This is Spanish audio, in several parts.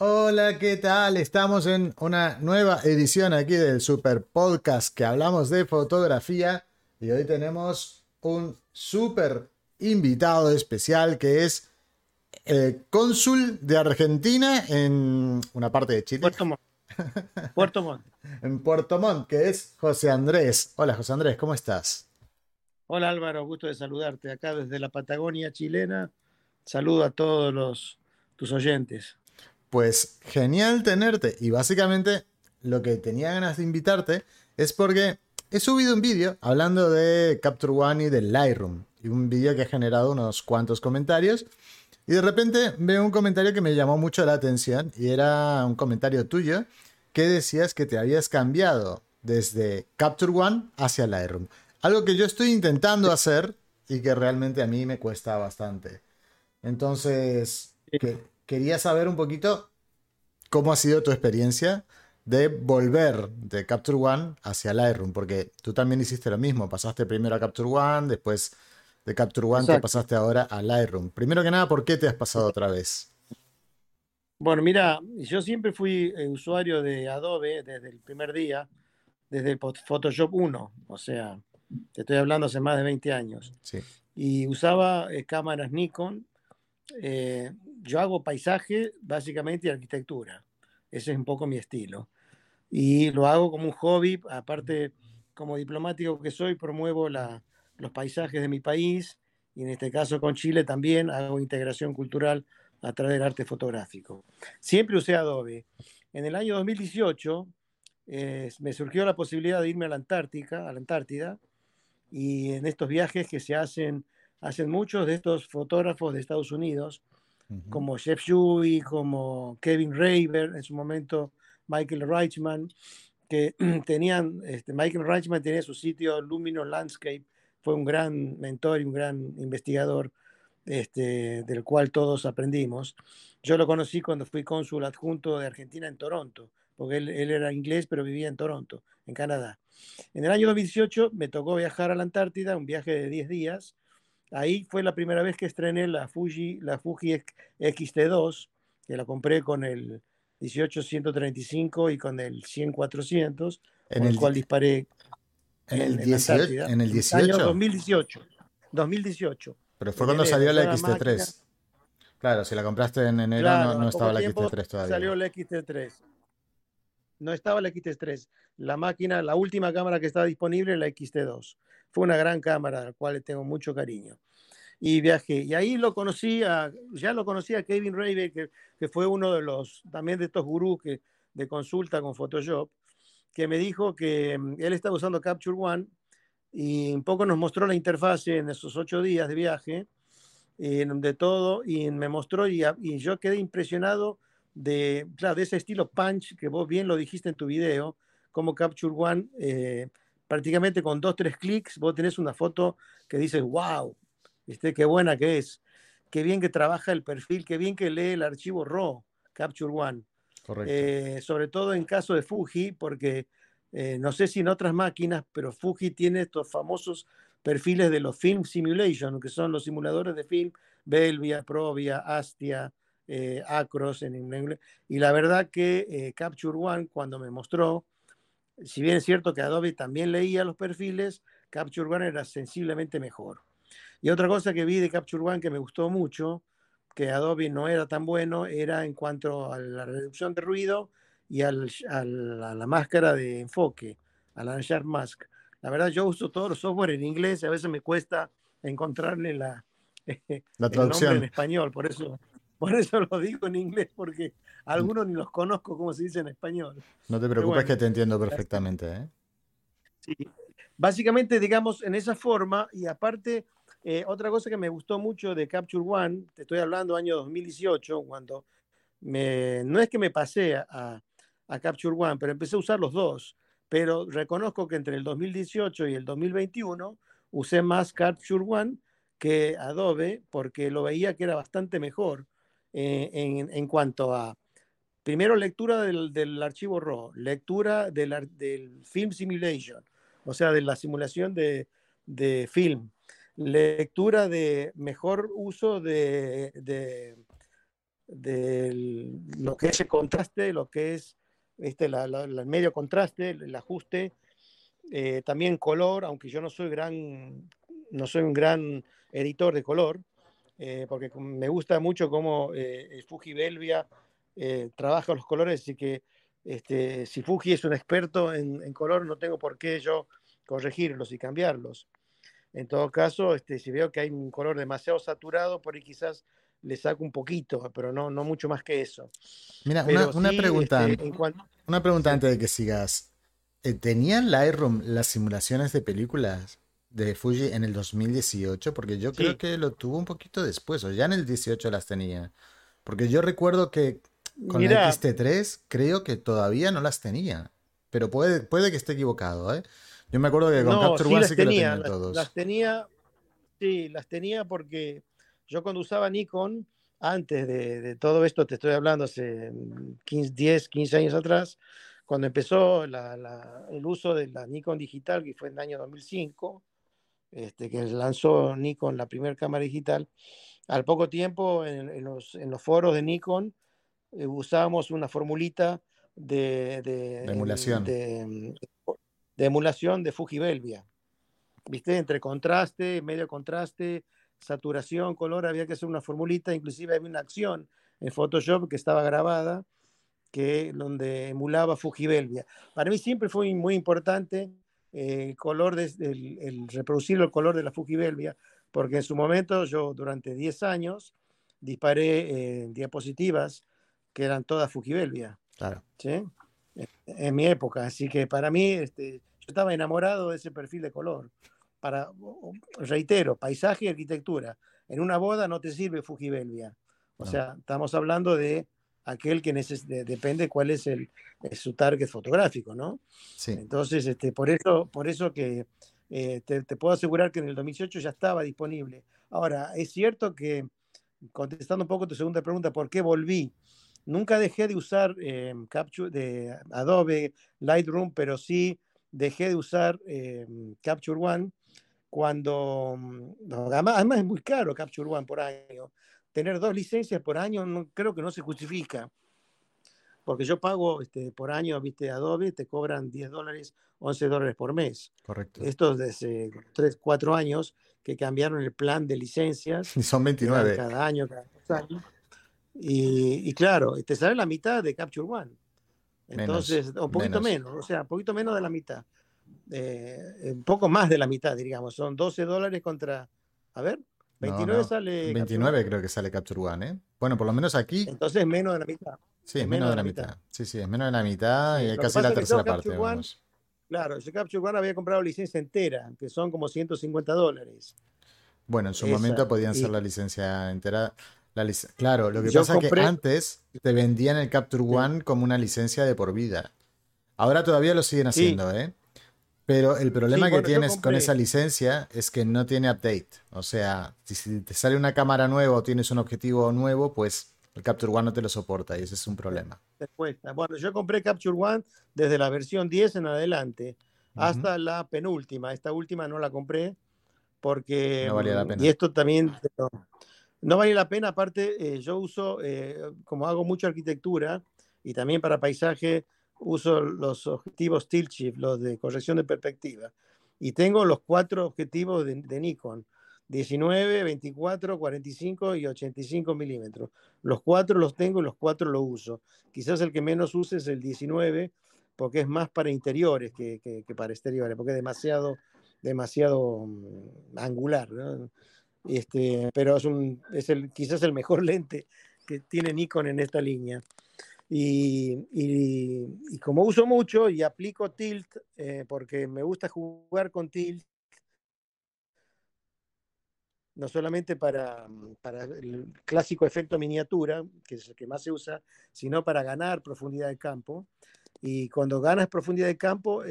Hola, ¿qué tal? Estamos en una nueva edición aquí del Super Podcast que hablamos de fotografía y hoy tenemos un super invitado especial que es el cónsul de Argentina en una parte de Chile, Puerto Montt. Puerto Montt. en Puerto Montt, que es José Andrés. Hola, José Andrés, ¿cómo estás? Hola Álvaro, gusto de saludarte acá desde la Patagonia chilena. Saludo a todos tus oyentes. Pues genial tenerte y básicamente lo que tenía ganas de invitarte es porque he subido un vídeo hablando de Capture One y del Lightroom y un vídeo que ha generado unos cuantos comentarios y de repente veo un comentario que me llamó mucho la atención y era un comentario tuyo que decías que te habías cambiado desde Capture One hacia Lightroom. Algo que yo estoy intentando hacer y que realmente a mí me cuesta bastante. Entonces, quería saber un poquito cómo ha sido tu experiencia de volver de Capture One hacia Lightroom, porque tú también hiciste lo mismo, pasaste primero a Capture One, después de Capture One te Exacto. pasaste ahora a Lightroom. Primero que nada, ¿por qué te has pasado otra vez? Bueno, mira, yo siempre fui usuario de Adobe desde el primer día, desde el Photoshop 1, o sea, te estoy hablando hace más de 20 años. Sí. Y usaba cámaras Nikon. eh, yo hago paisaje básicamente y arquitectura. Ese es un poco mi estilo. Y lo hago como un hobby, aparte como diplomático que soy, promuevo los paisajes de mi país y en este caso con Chile también hago integración cultural a través del arte fotográfico. Siempre usé Adobe. En el año 2018 me surgió la posibilidad de irme a la Antártida, y en estos viajes que hacen muchos de estos fotógrafos de Estados Unidos, Ujú. como Jeff Shuey, como Kevin Raver, en su momento Michael Reichman, que Michael Reichman tenía su sitio Luminous Landscape, fue un gran mentor y un gran investigador, del cual todos aprendimos. Yo lo conocí cuando fui cónsul adjunto de Argentina en Toronto, porque él era inglés pero vivía en Toronto, en Canadá. En el año 2018 me tocó viajar a la Antártida, un viaje de 10 días. Ahí fue la primera vez que estrené la Fuji XT2, que la compré con el 18-135 y con el 100-400, En con el el, cual disparé en el en la 18, Antártida, en el en el año 18, 2018. 2018, pero fue en cuando enero. salió la Yo la máquina, XT3. Claro, si la compraste en enero no, claro, no al estaba poco la tiempo XT3 todavía. salió la XT3. No estaba la XT3. La máquina, la última cámara que estaba disponible, la XT2. Fue una gran cámara, a la cual le tengo mucho cariño. Y viajé. Y ahí ya lo conocí a Kevin Raver, que fue uno de los, también de estos gurús de consulta con Photoshop, que me dijo que él estaba usando Capture One y un poco nos mostró la interfase en esos 8 días de viaje, de todo, y me mostró y yo quedé impresionado claro, de ese estilo punch que vos bien lo dijiste en tu video, como Capture One, prácticamente con dos, tres clics, vos tenés una foto que dices, wow, ¿viste? Qué buena que es, qué bien que trabaja el perfil, qué bien que lee el archivo RAW, Capture One. Correcto. Sobre todo en caso de Fuji, porque no sé si en otras máquinas, pero Fuji tiene estos famosos perfiles de los Film Simulation, que son los simuladores de film, Belvia, Provia, Astia, Acros en inglés. Y la verdad que Capture One, cuando me mostró, si bien es cierto que Adobe también leía los perfiles, Capture One era sensiblemente mejor. Y otra cosa que vi de Capture One que me gustó mucho, que Adobe no era tan bueno, era en cuanto a la reducción de ruido y a la máscara de enfoque, a la Sharp Mask. La verdad, yo uso todos los software en inglés y a veces me cuesta encontrarle La el nombre en traducción. español. Por eso lo digo en inglés, porque algunos ni los conozco cómo se dice en español. No te Pero preocupes que bueno, te entiendo perfectamente, ¿eh? sí. Básicamente, digamos, en esa forma, y aparte, otra cosa que me gustó mucho de Capture One, te estoy hablando año 2018, cuando no es que me pasé a Capture One, pero empecé a usar los dos, pero reconozco que entre el 2018 y el 2021 usé más Capture One que Adobe, porque lo veía que era bastante mejor en cuanto a, primero, lectura del archivo RAW, lectura del Film Simulation, o sea, de la simulación de film, lectura de mejor uso lo que es el contraste, lo que es el medio contraste, el ajuste, también color, aunque yo no soy un gran editor de color, porque me gusta mucho cómo Fuji Belvia trabaja los colores, así que si Fuji es un experto en color, no tengo por qué yo corregirlos y cambiarlos. En todo caso, si veo que hay un color demasiado saturado, por ahí quizás le saco un poquito, pero no mucho más que eso. Mira, Pero sí, en cuanto... una pregunta Sí, antes de que sigas. ¿Tenía Lightroom las simulaciones de películas de Fuji en el 2018? Porque yo creo sí. que lo tuvo un poquito después, o ya en el 18 las tenía. Porque yo recuerdo que con la Mira, XT3 creo que todavía no las tenía. Pero puede que esté equivocado, ¿eh? Yo me acuerdo que con no, Capture sí One las sí que lo tenía, tenían las todos. tenía, sí, las tenía porque yo cuando usaba Nikon, antes de todo esto, te estoy hablando hace 15, 10, 15 años atrás, cuando empezó el uso de la Nikon digital, que fue en el año 2005, que lanzó Nikon la primera cámara digital, al poco tiempo en los foros de Nikon usábamos una formulita de, De de, emulación. de, de emulación de Fuji Belvia. ¿Viste? Entre contraste, medio contraste, saturación, color, había que hacer una formulita, inclusive había una acción en Photoshop que estaba grabada, donde emulaba Fuji Belvia. Para mí siempre fue muy importante el color, el reproducir el color de la Fuji Belvia, porque en su momento yo durante 10 años disparé diapositivas que eran todas Fuji Belvia, Claro. ¿sí? En mi época, así que para mí yo estaba enamorado de ese perfil de color. Reitero, paisaje y arquitectura. En una boda no te sirve Fuji Belvia. O No. sea, estamos hablando de aquel que depende cuál es su target fotográfico, ¿no? Sí. Entonces, por eso que te puedo asegurar que en el 2018 ya estaba disponible. Ahora, es cierto que, contestando un poco tu segunda pregunta, ¿por qué volví? Nunca dejé de usar Capture de Adobe Lightroom, pero sí dejé de usar Capture One cuando, no, además es muy caro Capture One por año. Tener dos licencias por año creo que no se justifica, porque yo pago por año, viste, Adobe, te cobran $10, $11 por mes. Correcto. Esto desde 3, 4 años que cambiaron el plan de licencias, Y son que eran 29. cada año, cada 2 años. Y claro, te sale la mitad de Capture One. Menos. Entonces, un poquito Menos. menos, o sea, un poquito menos de la mitad. Un poco más de la mitad, digamos. Son $12 contra, a ver, No, 29 no. sale Capture One. 29 creo que sale Capture One, ¿eh? Bueno, por lo menos aquí Entonces, menos de la mitad. sí, es Es menos menos de de la la mitad. mitad. Sí, sí, es menos de la mitad y Sí. hay Lo que casi la pasa es que yo tercera Capture parte, One, vamos. claro, yo Capture One había comprado licencia entera, que son como $150. Bueno, en su momento Esa. podían ser Y la licencia entera. Claro, lo que yo pasa es que compré, antes te vendían el Capture sí, One como una licencia de por vida. Ahora todavía lo siguen sí, haciendo, ¿eh? Pero el sí, problema que bueno, yo tienes con esa compré, licencia es que no tiene update. O sea, si te sale una cámara nueva o tienes un objetivo nuevo, pues el Capture One no te lo soporta y ese es un problema. te cuesta. Bueno, yo compré Capture One desde la versión 10 en adelante, Ujú. hasta la penúltima. Esta última no la compré porque, No valía la y pena. esto también no vale la pena, aparte yo uso, como hago mucha arquitectura y también para paisaje, uso los objetivos tilt shift, los de corrección de perspectiva. Y tengo los 4 objetivos de Nikon, 19, 24, 45 y 85 milímetros. Los 4 los tengo y los 4 los uso. Quizás el que menos use es el 19, porque es más para interiores que para exteriores, porque es demasiado angular, ¿no? Pero quizás el mejor lente que tiene Nikon en esta línea. Y como uso mucho y aplico tilt, porque me gusta jugar con tilt, no solamente para el clásico efecto miniatura, que es el que más se usa, sino para ganar profundidad de campo. Y cuando ganas profundidad de campo,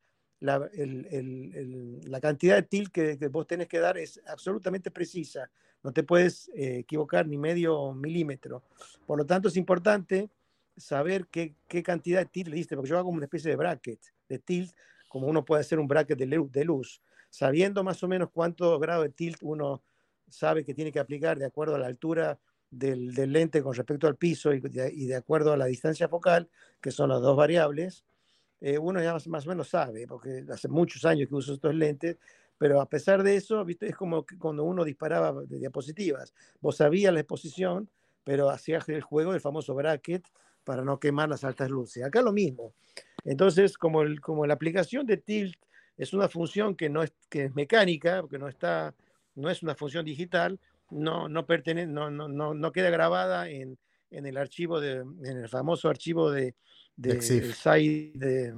la cantidad de tilt que vos tenés que dar es absolutamente precisa. No te puedes equivocar ni medio milímetro. Por lo tanto, es importante saber qué cantidad de tilt le diste, porque yo hago una especie de bracket de tilt, como uno puede hacer un bracket de luz. Sabiendo más o menos cuánto grado de tilt uno sabe que tiene que aplicar de acuerdo a la altura del lente con respecto al piso y de acuerdo a la distancia focal, que son las dos variables, uno ya más o menos sabe, porque hace muchos años que uso estos lentes, pero a pesar de eso, ¿viste? Es como que cuando uno disparaba de diapositivas. Vos sabías la exposición, pero hacías el juego, el famoso bracket, para no quemar las altas luces. Acá lo mismo. Entonces, como la aplicación de tilt es una función que es mecánica, que no es una función digital, no queda grabada en el archivo en el famoso archivo De el EXIF. site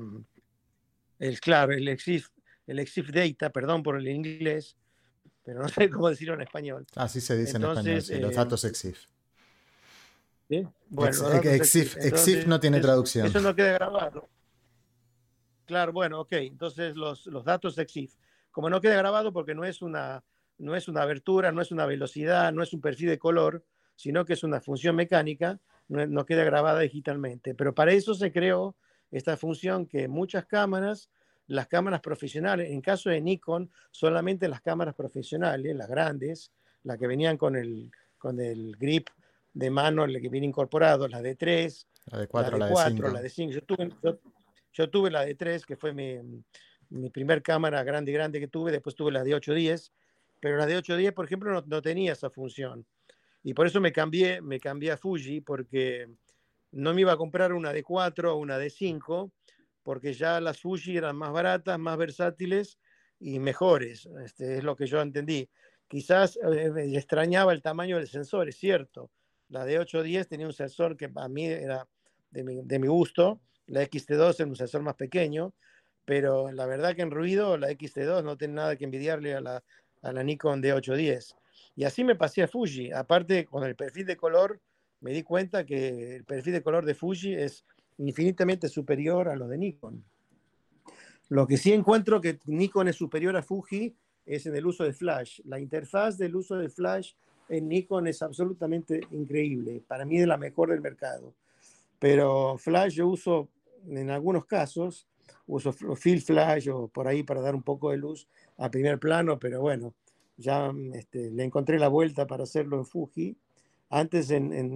claro, el EXIF data, perdón por el inglés, pero no sé cómo decirlo en español. Así se dice en español, Entonces, sí, los datos EXIF. ¿sí? Bueno, los datos EXIF. EXIF no tiene Entonces, traducción. eso no queda grabado. Claro, bueno, ok. Entonces, los datos EXIF, como no queda grabado porque no es una abertura, no es una velocidad, no es un perfil de color, sino que es una función mecánica, no queda grabada digitalmente. Pero para eso se creó esta función que muchas cámaras, las cámaras profesionales, en caso de Nikon, solamente las cámaras profesionales, las grandes, las que venían con el grip de mano, el que viene incorporado, la de 3, La de la 4, de la de 4, la 5. de 5. Yo tuve la de 3, que fue mi primer cámara grande que tuve, después tuve la de 810, pero la de 810, por ejemplo, no tenía esa función. Y por eso me cambié a Fuji, porque no me iba a comprar una de 4 o una de 5, porque ya las Fuji eran más baratas, más versátiles y mejores. Es lo que yo entendí. Quizás extrañaba el tamaño del sensor, es cierto. La de 810 tenía un sensor que a mí era de mi gusto, la XT2 era un sensor más pequeño, pero la verdad que en ruido la XT2 no tiene nada que envidiarle a la Nikon D810. Y así me pasé a Fuji. Aparte, con el perfil de color, me di cuenta que el perfil de color de Fuji es infinitamente superior a los de Nikon. Lo que sí encuentro que Nikon es superior a Fuji es en el uso de flash. La interfaz del uso de flash en Nikon es absolutamente increíble. Para mí es la mejor del mercado. Pero flash yo uso en algunos casos, uso field flash o por ahí para dar un poco de luz a primer plano, pero bueno, ya le encontré la vuelta para hacerlo en Fuji. Antes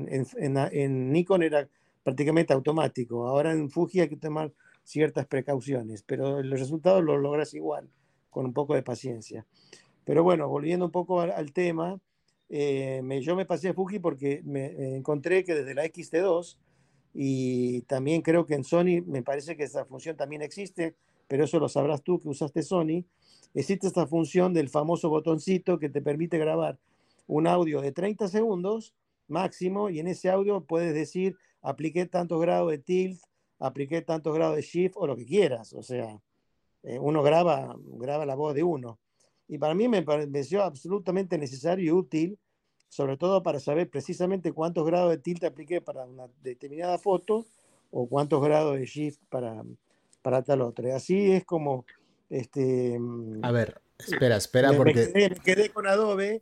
en Nikon era prácticamente automático, ahora en Fuji hay que tomar ciertas precauciones, pero los resultados los logras igual, con un poco de paciencia. Pero bueno, volviendo un poco al tema, yo me pasé a Fuji porque me encontré que desde la XT2 y también creo que en Sony, me parece que esa función también existe, pero eso lo sabrás tú que usaste Sony. Existe esta función del famoso botoncito que te permite grabar un audio de 30 segundos máximo y en ese audio puedes decir, apliqué tantos grados de tilt, apliqué tantos grados de shift o lo que quieras. O sea, uno graba la voz de uno. Y para mí me pareció absolutamente necesario y útil, sobre todo para saber precisamente cuántos grados de tilt apliqué para una determinada foto o cuántos grados de shift para tal otra. Y así es como este, A ver, espera, porque... me quedé con Adobe.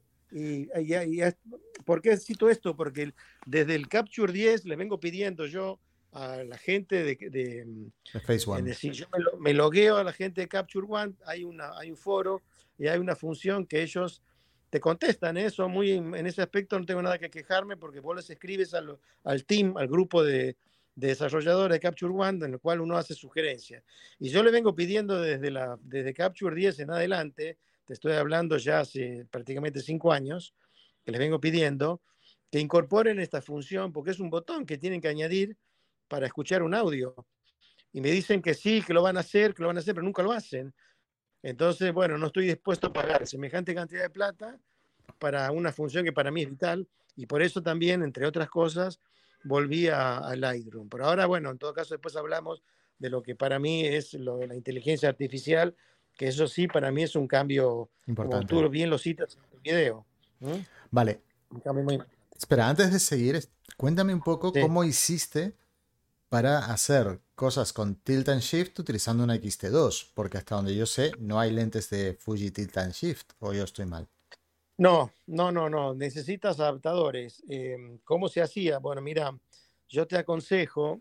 ¿Por qué cito esto? Porque desde el Capture 10 le vengo pidiendo yo a la gente The Phase es One. decir, yo me logueo a la gente de Capture One, hay un foro y hay una función que ellos te contestan, ¿eh? En ese aspecto no tengo nada que quejarme porque vos les escribes al team, al grupo de desarrolladores de Capture One, en el cual uno hace sugerencias. Y yo le vengo pidiendo desde Capture 10 en adelante, te estoy hablando ya hace prácticamente 5 años, que les vengo pidiendo que incorporen esta función porque es un botón que tienen que añadir para escuchar un audio y me dicen que sí, que lo van a hacer, pero nunca lo hacen. Entonces, bueno, no estoy dispuesto a pagar semejante cantidad de plata para una función que para mí es vital y por eso también, entre otras cosas, volví a Lightroom. Pero ahora, bueno, en todo caso, después hablamos de lo que para mí es lo de la inteligencia artificial, que eso sí, para mí es un cambio, como Importante. tú bien lo citas en tu video. ¿Mm? Vale, Un cambio muy... espera, antes de seguir, cuéntame un poco Sí. cómo hiciste para hacer cosas con Tilt and Shift utilizando una XT2, porque hasta donde yo sé no hay lentes de Fuji Tilt and Shift, o yo estoy mal. No. Necesitas adaptadores. ¿Cómo se hacía? Bueno, mira, yo te aconsejo,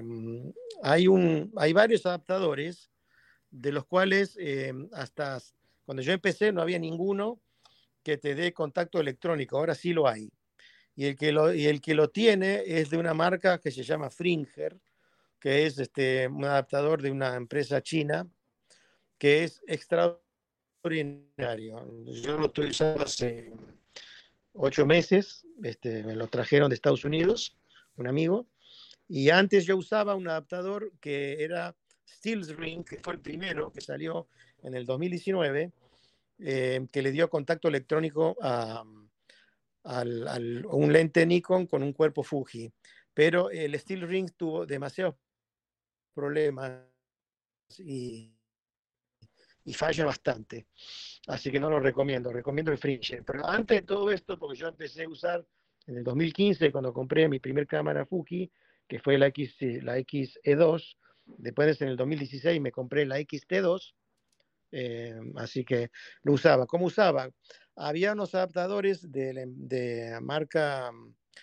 hay varios adaptadores de los cuales hasta cuando yo empecé no había ninguno que te dé contacto electrónico. Ahora sí lo hay. y el que lo tiene es de una marca que se llama Fringer, que es un adaptador de una empresa china, que es extraordinario. Yo lo estoy usando hace 8 meses, me lo trajeron de Estados Unidos, un amigo, y antes yo usaba un adaptador que era SteelRing, que fue el primero que salió en el 2019, que le dio contacto electrónico un lente Nikon con un cuerpo Fuji. Pero el SteelRing tuvo demasiados problemas y, y falla bastante. Así que no lo recomiendo, recomiendo el Fringer. Pero antes de todo esto, porque yo empecé a usar en el 2015, cuando compré mi primer cámara Fuji, que fue la XE2, después en el 2016 me compré la XT2, así que lo usaba. ¿Cómo usaba? Había unos adaptadores de marca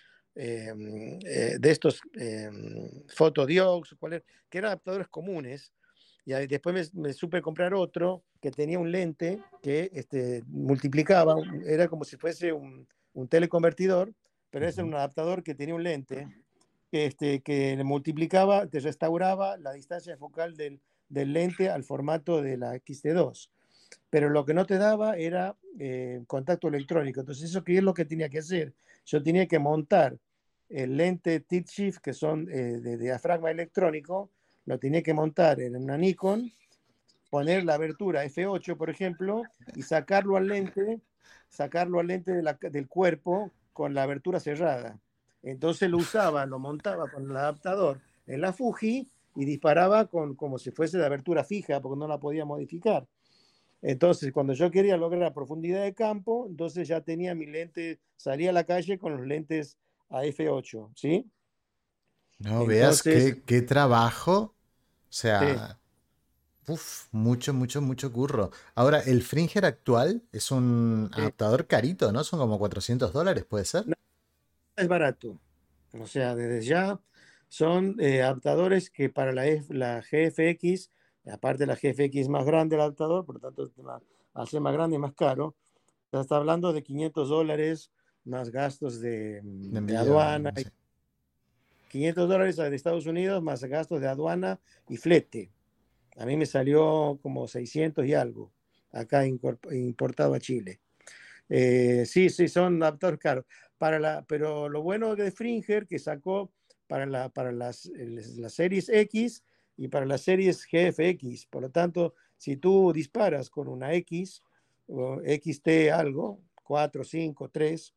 de estos Photodiox, que eran adaptadores comunes, y ahí después me supe comprar otro que tenía un lente que multiplicaba, era como si fuese un teleconvertidor, pero es un adaptador que tenía un lente que le multiplicaba, te restauraba la distancia focal del lente al formato de la XT2. Pero lo que no te daba era contacto electrónico. Entonces, ¿eso qué es lo que tenía que hacer? Yo tenía que montar el lente tilt shift, que son de diafragma electrónico, lo tenía que montar en una Nikon, poner la abertura F8, por ejemplo, y sacarlo al lente del cuerpo con la abertura cerrada. Entonces lo montaba con el adaptador en la Fuji y disparaba como si fuese de abertura fija, porque no la podía modificar. Entonces, cuando yo quería lograr profundidad de campo, entonces ya tenía mi lente, salía a la calle con los lentes a F8, ¿sí? No veas Entonces, qué trabajo. O sí, sea, uf, mucho, mucho, mucho curro. Ahora, el Fringer actual es un sí. adaptador carito, ¿no? Son como $400, ¿puede ser? No es barato. O sea, desde ya son adaptadores que para la GFX, aparte de la GFX más grande el adaptador, por lo tanto, al ser más grande y más caro, ya está hablando de $500 más gastos De de envío, aduana, sí. $500 de Estados Unidos más gastos de aduana y flete. A mí me salió como 600 y algo, acá importado a Chile. Sí, sí, son adaptadores caros. Pero lo bueno de Fringer que sacó para las series X y para las series GFX. Por lo tanto, si tú disparas con una X o XT algo, 4, 5, 3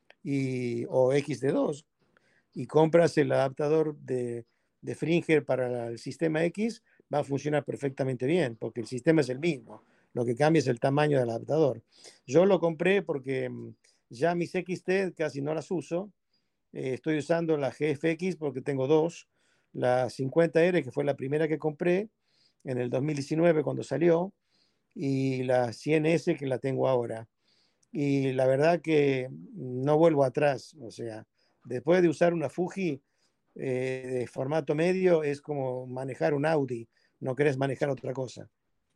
o XD2 y compras el adaptador de Fringer para el sistema X, va a funcionar perfectamente bien, porque el sistema es el mismo. Lo que cambia es el tamaño del adaptador. Yo lo compré porque ya mis XT casi no las uso. Estoy usando la GFX porque tengo dos. La 50R, que fue la primera que compré en el 2019 cuando salió, y la 100S que la tengo ahora. Y la verdad que no vuelvo atrás. O sea, después de usar una Fuji de formato medio, es como manejar un Audi. No querés manejar otra cosa.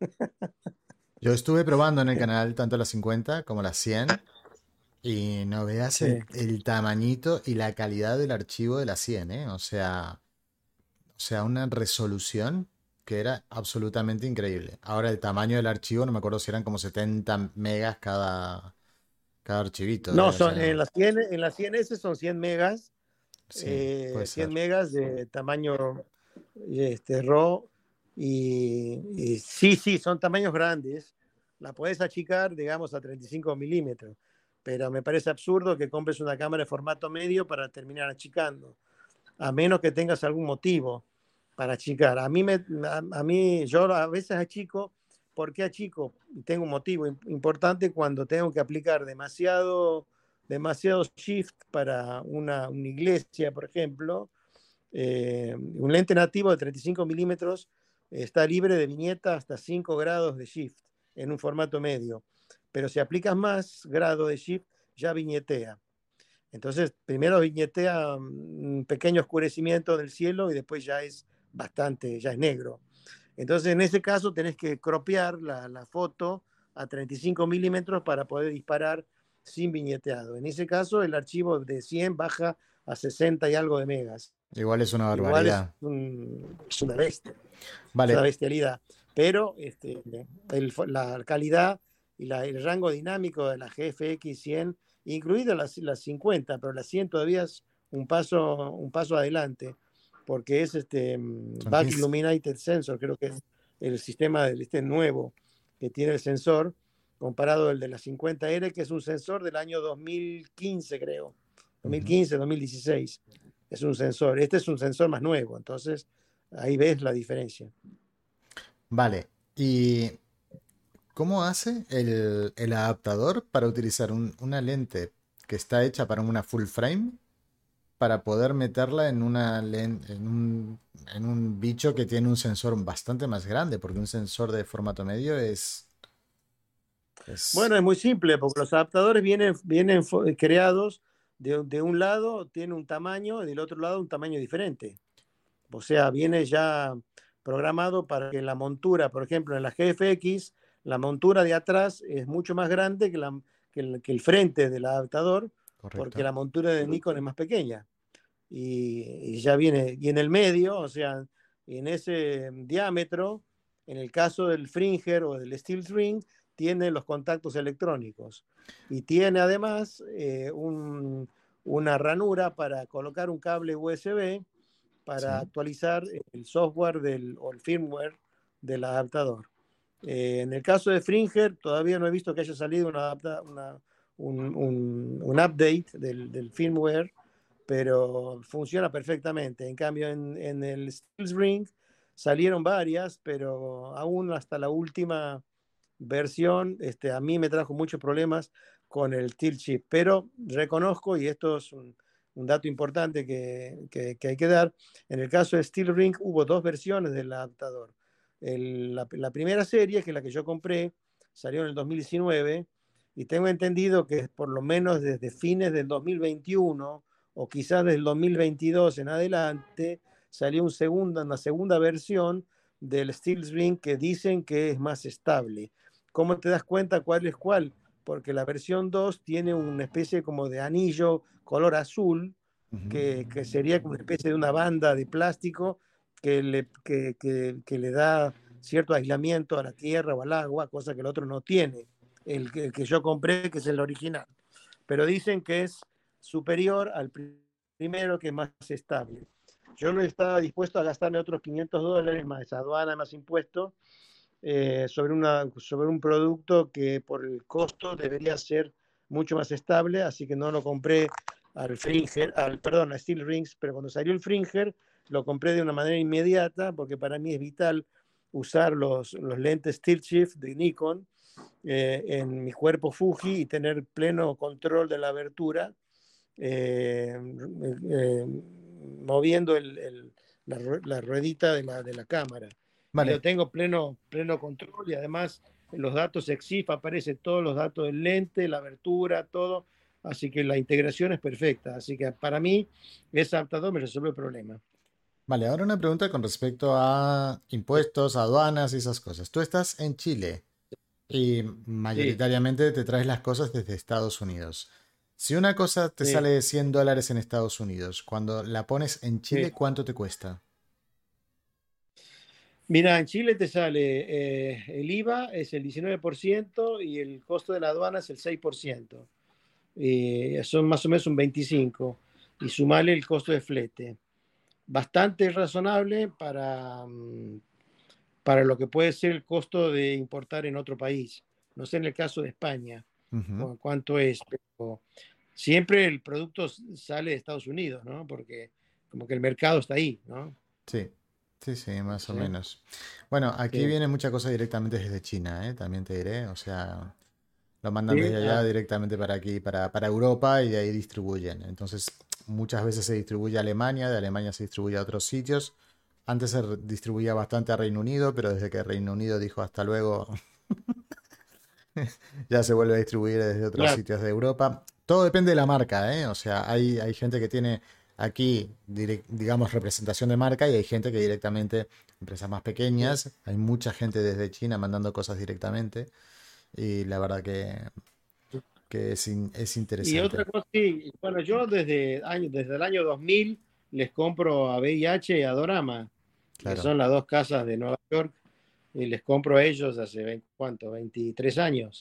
Yo estuve probando en el canal tanto las 50 como las 100 y no veas Sí. el tamañito y la calidad del archivo de la 100, ¿eh? O sea, una resolución que era absolutamente increíble. Ahora el tamaño del archivo, no me acuerdo si eran como 70 megas cada archivito, ¿eh? No, O sea, en las 100S son 100 megas, sí, puede 100 ser. megas de tamaño RAW. Y sí, sí, son tamaños grandes. La puedes achicar, digamos, a 35 milímetros. Pero me parece absurdo que compres una cámara de formato medio para terminar achicando, a menos que tengas algún motivo para achicar. Yo a veces achico. ¿Por qué achico? Tengo un motivo importante cuando tengo que aplicar demasiado shift para una iglesia, por ejemplo. Un lente nativo de 35 milímetros está libre de viñeta hasta 5 grados de shift en un formato medio. Pero si aplicas más grado de shift, ya viñetea. Entonces, primero viñetea un pequeño oscurecimiento del cielo y después ya es negro. Entonces, en ese caso, tenés que cropear la foto a 35 milímetros para poder disparar sin viñeteado. En ese caso, el archivo de 100 baja a 60 y algo de megas. Igual es una Igual barbaridad. es una bestia, es una Vale, bestialidad. Pero la calidad y el rango dinámico de la GFX 100, incluidas las 50, pero la 100 todavía es un paso adelante, porque es son Back 15. Illuminated Sensor, creo que es el sistema este nuevo que tiene el sensor, comparado al de la 50R, que es un sensor del año 2015, creo, Ujú. 2015, 2016. Es un sensor. Este es un sensor más nuevo, entonces ahí ves la diferencia. Vale. ¿Y cómo hace el adaptador para utilizar una lente que está hecha para una full frame para poder meterla en en un bicho que tiene un sensor bastante más grande? Porque un sensor de formato medio es... Bueno, es muy simple, porque los adaptadores vienen creados de un lado, tiene un tamaño, y del otro lado un tamaño diferente. O sea, viene ya programado para que la montura, por ejemplo, en la GFX, la montura de atrás es mucho más grande que el frente del adaptador, porque Correcto. la montura de Nikon es más pequeña. Y ya viene, y en el medio, o sea, en ese diámetro, en el caso del Fringer o del Steel Ring, tiene los contactos electrónicos y tiene además una ranura para colocar un cable USB para Sí. actualizar el software o el firmware del adaptador. En el caso de Fringer, todavía no he visto que haya salido un update del firmware, pero funciona perfectamente. En cambio, en el Stills Ring salieron varias, pero aún hasta la última versión, a mí me trajo muchos problemas con el tilt chip. Pero reconozco, y esto es un dato importante que hay que dar, en el caso de Steel Ring hubo dos versiones del adaptador. La primera serie, que es la que yo compré, salió en el 2019 y tengo entendido que por lo menos desde fines del 2021 o quizás del 2022 en adelante salió una segunda versión del Steel Ring que dicen que es más estable. ¿Cómo te das cuenta cuál es cuál? Porque la versión 2 tiene una especie como de anillo color azul, Ujú. que sería como una especie de una banda de plástico que le da cierto aislamiento a la tierra o al agua, cosa que el otro no tiene, el que yo compré, que es el original. Pero dicen que es superior al primero, que es más estable. Yo no estaba dispuesto a gastarme otros $500 más aduana, más impuestos, sobre un producto que por el costo debería ser mucho más estable, así que no lo compré perdón, a Steel Rings, pero cuando salió el Fringer lo compré de una manera inmediata porque para mí es vital usar los lentes Tilt Shift de Nikon en mi cuerpo Fuji y tener pleno control de la abertura, eh, eh, moviendo la ruedita de la cámara. Y lo Vale, tengo pleno control y además en los datos EXIF aparecen todos los datos del lente, la abertura, todo. Así que la integración es perfecta. Así que para mí ese adaptador me resuelve el problema. vale. Ahora una pregunta con respecto a impuestos, aduanas y esas cosas. Tú estás en Chile y Sí, mayoritariamente te traes las cosas desde Estados Unidos. Si una cosa te sí, sale $100 en Estados Unidos, cuando la pones en Chile, sí. ¿cuánto te cuesta? Mira, en Chile te sale el IVA es el 19% y el costo de la aduana es el 6%. Son más o menos un 25%. Y sumale el costo de flete. Bastante razonable para lo que puede ser el costo de importar en otro país. No sé en el caso de España Ujú. cuánto es, pero siempre el producto sale de Estados Unidos, ¿no? Porque como que el mercado está ahí, ¿no? Sí, sí, sí, más o Sí, menos. Bueno, aquí sí. viene mucha cosa directamente desde China, ¿eh? También te diré. O sea, lo mandan Sí, desde allá directamente para aquí, para Europa y de ahí distribuyen. Entonces, muchas veces se distribuye a Alemania, de Alemania se distribuye a otros sitios. Antes distribuía bastante a Reino Unido, pero desde que Reino Unido dijo hasta luego, ya se vuelve a distribuir desde otros claro. sitios de Europa. Todo depende de la marca, ¿eh? O sea, hay gente que tiene aquí, digamos, representación de marca y hay gente que directamente, empresas más Sí. pequeñas, hay mucha gente desde China mandando cosas directamente y la verdad que... que es Y otra interesante. cosa, sí, bueno, yo desde el año 2000 les compro a VIH y a Dorama, que Claro. son las dos casas de Nueva York, y les compro a ellos hace, ¿cuánto? 23 años.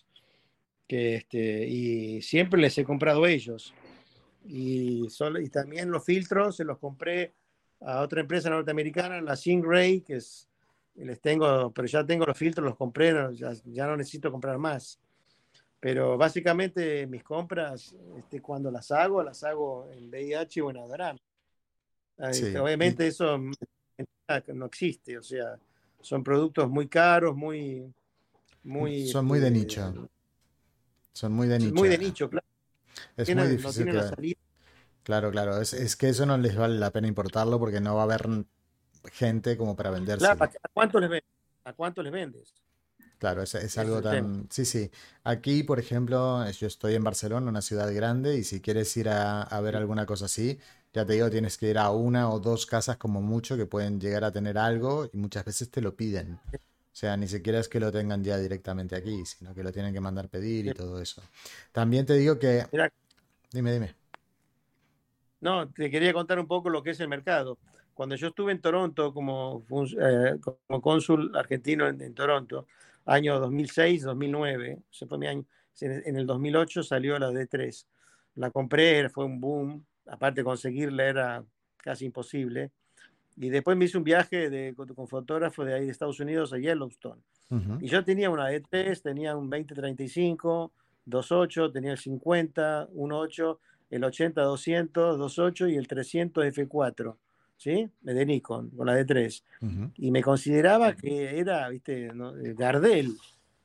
Y siempre les he comprado a ellos. Y también los filtros se los compré a otra empresa norteamericana, la Stingray, les tengo, pero ya tengo los filtros, los compré, ya no necesito comprar más. Pero básicamente mis compras, cuando las hago en VIH o en Adorama. Sí. Y Obviamente eso no existe, o sea, son productos muy caros, muy, son muy de nicho. Son muy de nicho. muy de nicho, claro. Es muy No difícil tienen la que... salida. Claro, claro. Es que eso no les vale la pena importarlo porque no va a haber gente como para Claro, vendérselo. ¿a cuánto les vendes? ¿A cuánto les vendes? Claro, es Ese es algo el tema. tan... Sí, sí. Aquí, por ejemplo, yo estoy en Barcelona, una ciudad grande, y si quieres ir a ver alguna cosa así, ya te digo, tienes que ir a una o dos casas como mucho que pueden llegar a tener algo y muchas veces te lo piden. O sea, ni siquiera es que lo tengan ya directamente aquí, sino que lo tienen que mandar pedir y todo eso. También te digo que... Mira, Dime, dime. no, te quería contar un poco lo que es el mercado. Cuando yo estuve en Toronto como cónsul argentino en Toronto, año 2006, 2009, ese fue mi año. En el 2008 salió la D3. La compré, fue un boom. Aparte, conseguirla era casi imposible. Y después me hice un viaje con fotógrafo de ahí de Estados Unidos a Yellowstone. Ujú, Y yo tenía una E3, tenía un 2035, 2.8, tenía el 50, 1.8, el 80, 200, 2.8 y el 300 F4, ¿sí? De Nikon, con la D3. ujú. Y me consideraba que era, viste, ¿no? Gardel.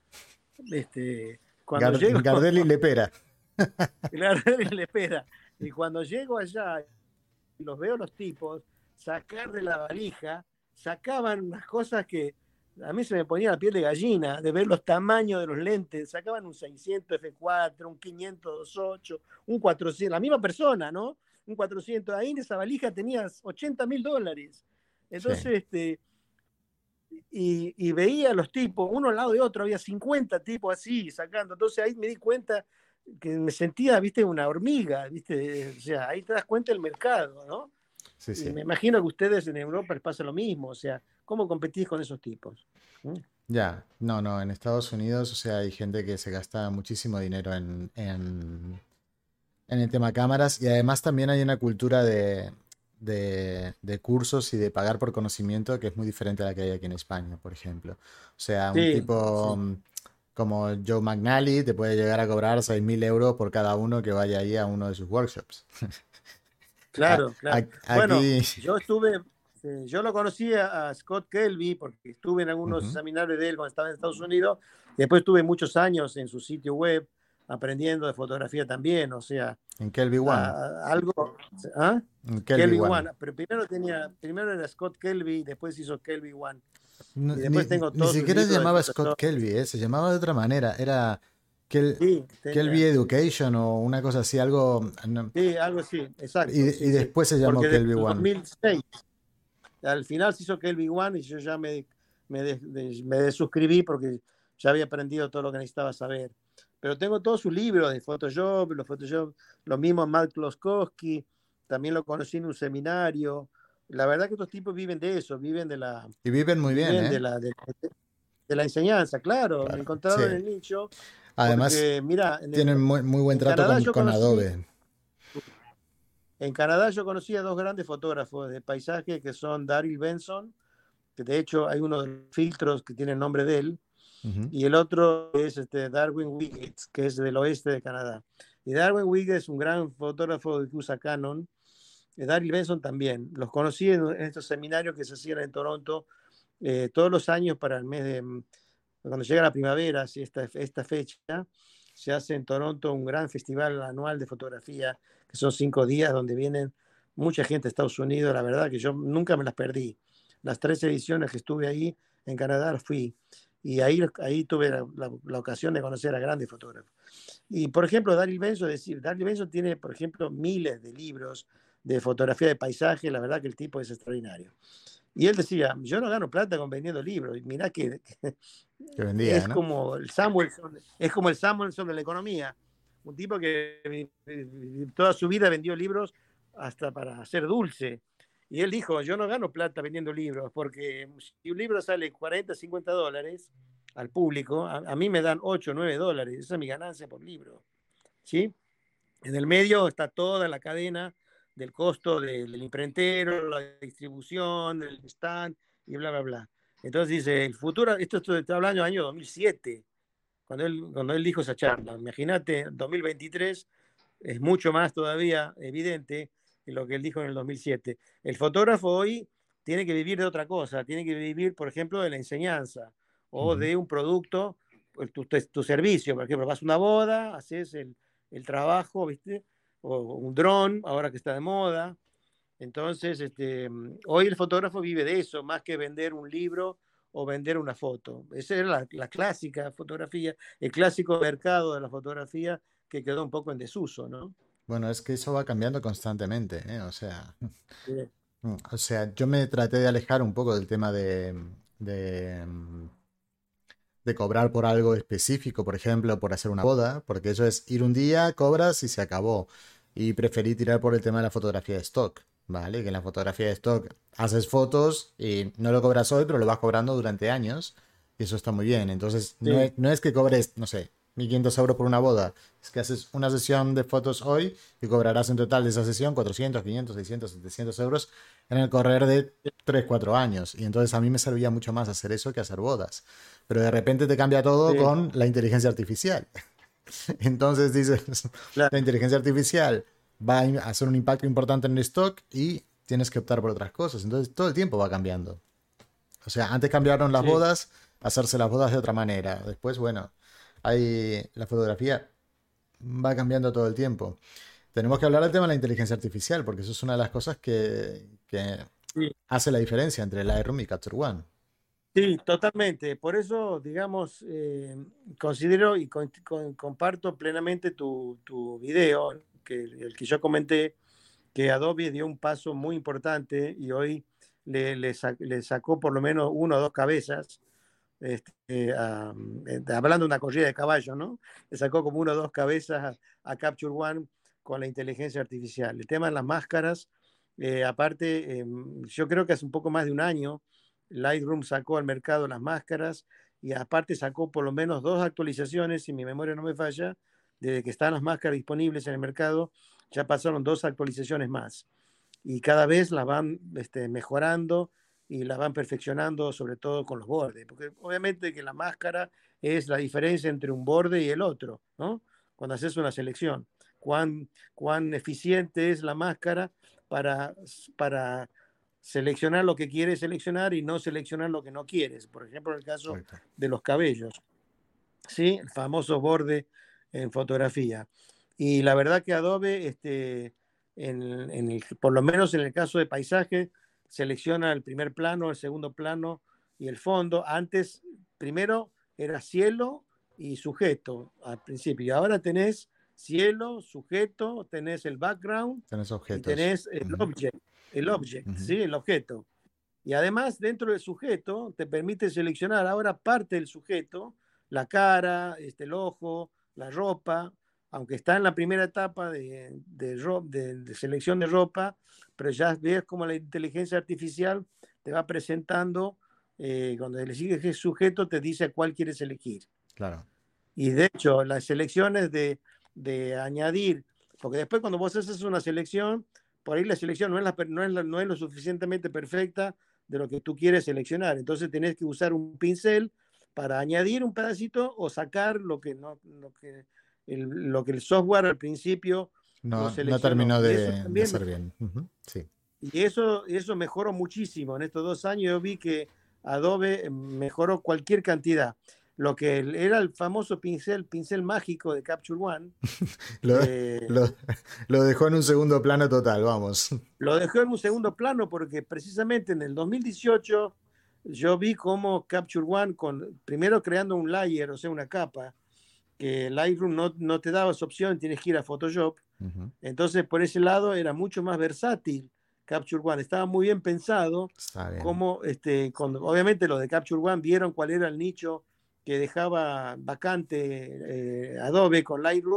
Cuando llego, Gardel y Lepera. Gardel le espera. Y cuando llego allá los veo los tipos sacar de la valija, sacaban unas cosas que a mí se me ponía la piel de gallina de ver los tamaños de los lentes, sacaban un 600 F4, un 500 2.8, un 400, la misma persona, ¿no? Un 400, ahí en esa valija tenías $80.000. Sí, Entonces, y veía a los tipos, uno al lado de otro, había 50 tipos así sacando, entonces ahí me di cuenta que me sentía, viste, una hormiga, viste, o sea, ahí te das cuenta del mercado, ¿no? sí, Y sí. me imagino que ustedes en Europa les pasa lo mismo, o sea, ¿cómo competís con esos tipos? ¿Mm? Ya, no, no, en Estados Unidos, o sea, hay gente que se gasta muchísimo dinero en el tema cámaras y además también hay una cultura de cursos y de pagar por conocimiento que es muy diferente a la que hay aquí en España, por ejemplo. O sea, un Sí, tipo sí, como Joe McNally te puede llegar a cobrar 6.000 euros por cada uno que vaya ahí a uno de sus workshops. claro, claro. Bueno, Aquí... yo lo conocí a Scott Kelby porque estuve en algunos Ujú. seminarios de él cuando estaba en Estados Unidos, y después tuve muchos años en su sitio web aprendiendo de fotografía también, o sea, En Kelby One. algo, ¿ah? En Kelby Kelby One. One, pero primero era Scott Kelby, después hizo Kelby One, No, y ni, después tengo ni todos sus siquiera se libros de llamaba Scott Photoshop. Kelby, ¿eh? Se llamaba de otra manera. Era Sí, Kelby tenía, Education o una cosa así, algo. No. sí, algo así, exacto, Y sí, sí. después se llamó Porque desde Kelby el One. 2006, al final se hizo Kelvin One y yo ya me desuscribí porque ya había aprendido todo lo que necesitaba saber. Pero tengo todos sus libros de Photoshop, lo mismo Mark Kloskowski, también lo conocí en un seminario. La verdad que estos tipos viven de eso, Y viven muy bien, viven ¿eh? de la enseñanza, claro, Claro. Sí. encontraron el nicho, Además, porque mira, tienen muy, muy buen en trato Canadá yo con conocí Adobe. En Canadá yo conocí a dos grandes fotógrafos de paisaje que son Daryl Benson, que de hecho hay uno de los filtros que tiene el nombre de él, Ujú, y el otro es Darwin Wiggins, que es del oeste de Canadá. Y Darwin Wiggins es un gran fotógrafo que usa Canon, y Daryl Benson también. Los conocí en estos seminarios que se hacían en Toronto todos los años para el mes de, cuando llega la primavera, si esta fecha, se hace en Toronto un gran festival anual de fotografía, que son 5 días donde vienen mucha gente de Estados Unidos. La verdad que yo nunca me las perdí. Las 3 ediciones que estuve ahí en Canadá fui. Y ahí tuve la ocasión de conocer a grandes fotógrafos. Y, por ejemplo, Daryl Benson tiene, por ejemplo, miles de libros de fotografía de paisaje. La verdad que el tipo es extraordinario. Y él decía, yo no gano plata con vendiendo libros. Y mirá que que vendía, ¿no? es como el Samuelson de la economía. un tipo que toda su vida vendió libros hasta para hacer dulce. Y él dijo, yo no gano plata vendiendo libros, porque si un libro sale 40, $50 al público, a mí me dan 8, $9. Esa es mi ganancia por libro. ¿Sí? En el medio está toda la cadena del costo del imprentero, la distribución, el stand y bla, bla, bla. Entonces dice, el futuro, esto está hablando del año 2007, cuando él dijo esa charla. Imagínate, 2023 es mucho más todavía evidente que lo que él dijo en el 2007. El fotógrafo hoy tiene que vivir de otra cosa, tiene que vivir, por ejemplo, de la enseñanza o Ujú. de un producto, tu servicio. Por ejemplo, vas a una boda, haces el trabajo, ¿viste? O un dron, ahora que está de moda. Entonces, hoy el fotógrafo vive de eso, más que vender un libro o vender una foto. Esa era la clásica fotografía, el clásico mercado de la fotografía que quedó un poco en desuso, ¿no? Bueno, es que eso va cambiando constantemente, ¿eh? Sí, O sea, yo me traté de alejar un poco del tema de, de cobrar por algo específico, por ejemplo, por hacer una boda, porque eso es ir un día, cobras y se acabó. Y preferí tirar por el tema de la fotografía de stock, ¿vale? Que en la fotografía de stock haces fotos y no lo cobras hoy, pero lo vas cobrando durante años. Y eso está muy bien. Entonces, sí, no es que cobres, no sé, 1.500 € por una boda. Es que haces una sesión de fotos hoy y cobrarás en total de esa sesión 400, 500, 600, 700 € en el correr de 3 4 años. Y entonces a mí me servía mucho más hacer eso que hacer bodas. Pero de repente te cambia todo sí, con la inteligencia artificial. Entonces dices, la claro, inteligencia artificial va a hacer un impacto importante en el stock y tienes que optar por otras cosas. Entonces todo el tiempo va cambiando. O sea, antes cambiaron las sí. bodas, hacerse las bodas de otra manera. Después, bueno, hay la fotografía va cambiando todo el tiempo. Tenemos que hablar del tema de la inteligencia artificial, porque eso es una de las cosas que Sí, hace la diferencia entre Lightroom y Capture One. sí, totalmente. Por eso, digamos, considero y comparto plenamente tu video, el que yo comenté, que Adobe dio un paso muy importante y hoy le sacó por lo menos uno o dos cabezas, hablando de una corrida de caballo, ¿no? Le sacó como uno o dos cabezas a Capture One con la inteligencia artificial. El tema de las máscaras, aparte, yo creo que hace un poco más de un año, Lightroom sacó al mercado las máscaras y aparte sacó por lo menos dos actualizaciones, si mi memoria no me falla, desde que están las máscaras disponibles en el mercado, ya pasaron dos actualizaciones más y cada vez las van mejorando y las van perfeccionando, sobre todo con los bordes, porque obviamente que la máscara es la diferencia entre un borde y el otro, ¿no? Cuando haces una selección, cuán eficiente es la máscara para, para seleccionar lo que quieres seleccionar y no seleccionar lo que no quieres. Por ejemplo, en el caso Correcto. de los cabellos, ¿sí? El famoso borde en fotografía. Y la verdad que Adobe, por lo menos en el caso de paisaje, selecciona el primer plano, el segundo plano y el fondo. Antes, primero era cielo y sujeto al principio. Y ahora tenés cielo, sujeto, tenés el background Tienes y objetos. tenés Ujú, el object, ujú. ¿sí? El objeto. Y además, dentro del sujeto, te permite seleccionar ahora parte del sujeto, la cara, el ojo, la ropa, aunque está en la primera etapa de selección de ropa, pero ya ves como la inteligencia artificial te va presentando, cuando eliges el sujeto, te dice cuál quieres elegir. Claro. Y de hecho, las selecciones de añadir, porque después cuando vos haces una selección, por ahí la selección no es lo suficientemente perfecta de lo que tú quieres seleccionar. Entonces tenés que usar un pincel para añadir un pedacito o sacar lo que el software al principio lo No seleccionó. terminó Y eso de también hacer bien. Ujú, sí. y eso mejoró muchísimo. En estos 2 años yo vi que Adobe mejoró cualquier cantidad. Lo que era el famoso pincel mágico de Capture One, Lo, eh, lo- lo dejó en un segundo plano total, vamos. lo dejó en un segundo plano porque precisamente en el 2018 yo vi cómo Capture One, primero creando un layer, o sea, una capa, que Lightroom no te daba esa opción, tienes que ir a Photoshop. Ujú. Entonces, por ese lado era mucho más versátil Capture One. Estaba muy bien pensado, Está bien. como obviamente los de Capture One vieron cuál era el nicho que dejaba vacante Adobe con Lightroom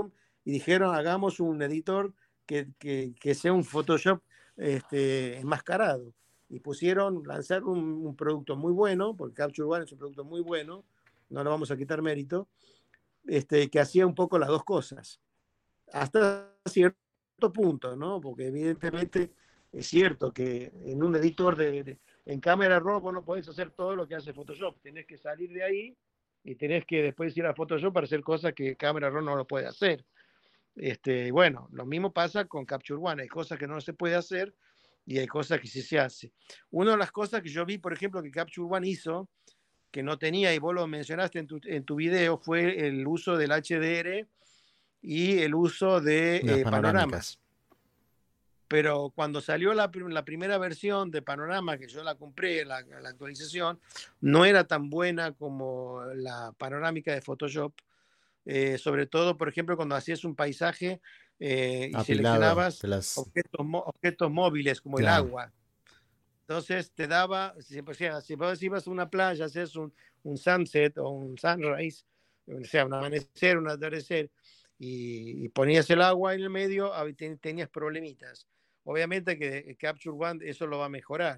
y dijeron, hagamos un editor que sea un Photoshop enmascarado. Y lanzaron un producto muy bueno, porque Capture One es un producto muy bueno, no le vamos a quitar mérito, que hacía un poco las dos cosas, hasta cierto punto, ¿no? Porque evidentemente es cierto que en un editor en Camera Raw vos no podés hacer todo lo que hace Photoshop, tenés que salir de ahí y tenés que después ir a Photoshop para hacer cosas que Camera Raw no lo puede hacer. Bueno, lo mismo pasa con Capture One, hay cosas que no se puede hacer y hay cosas que sí se hace. Una de las cosas que yo vi, por ejemplo, que Capture One hizo, que no tenía, y vos lo mencionaste en tu video, fue el uso del HDR y el uso de Las panoramas. panorámicas. Pero cuando salió la primera versión de Panorama, que yo la compré, la actualización, no era tan buena como la panorámica de Photoshop. Sobre todo, por ejemplo, cuando hacías un paisaje y Apilado. seleccionabas objetos móviles como el Claro. agua. Entonces te daba, si vos ibas a una playa, hacías un sunset o un sunrise, o sea, un amanecer, un atardecer, y ponías el agua en el medio, tenías problemitas. Obviamente que Capture One eso lo va a mejorar,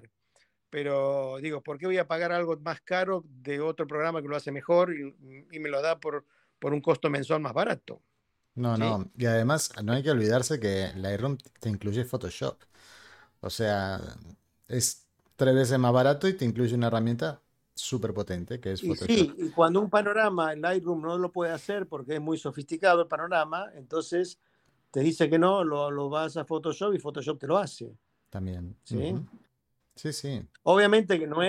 pero digo, ¿por qué voy a pagar algo más caro de otro programa que lo hace mejor y me lo da por un costo mensual más barato? No, ¿Sí? no. Y además, no hay que olvidarse que Lightroom te incluye Photoshop. O sea, es 3 veces más barato y te incluye una herramienta súper potente que es Y Photoshop. sí, y cuando un panorama en Lightroom no lo puede hacer porque es muy sofisticado el panorama, entonces te dice que no, lo vas a Photoshop y Photoshop te lo hace. También. ¿Sí? Ujú. Sí, sí. Obviamente que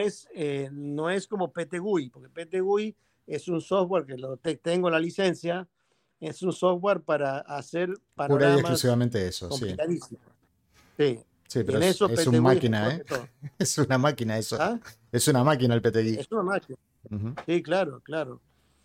no es como PTGUI, porque PTGUI es un software que tengo la licencia, es un software para hacer Pura y panoramas exclusivamente eso, sí. complicadísimos. Sí. Sí, Y pero en eso es un PTGUI es máquina, mejor ¿eh? que todo. Es una máquina eso. ¿Ah? Es una máquina el PTGui. Es una máquina. Ujú. Sí, claro, claro.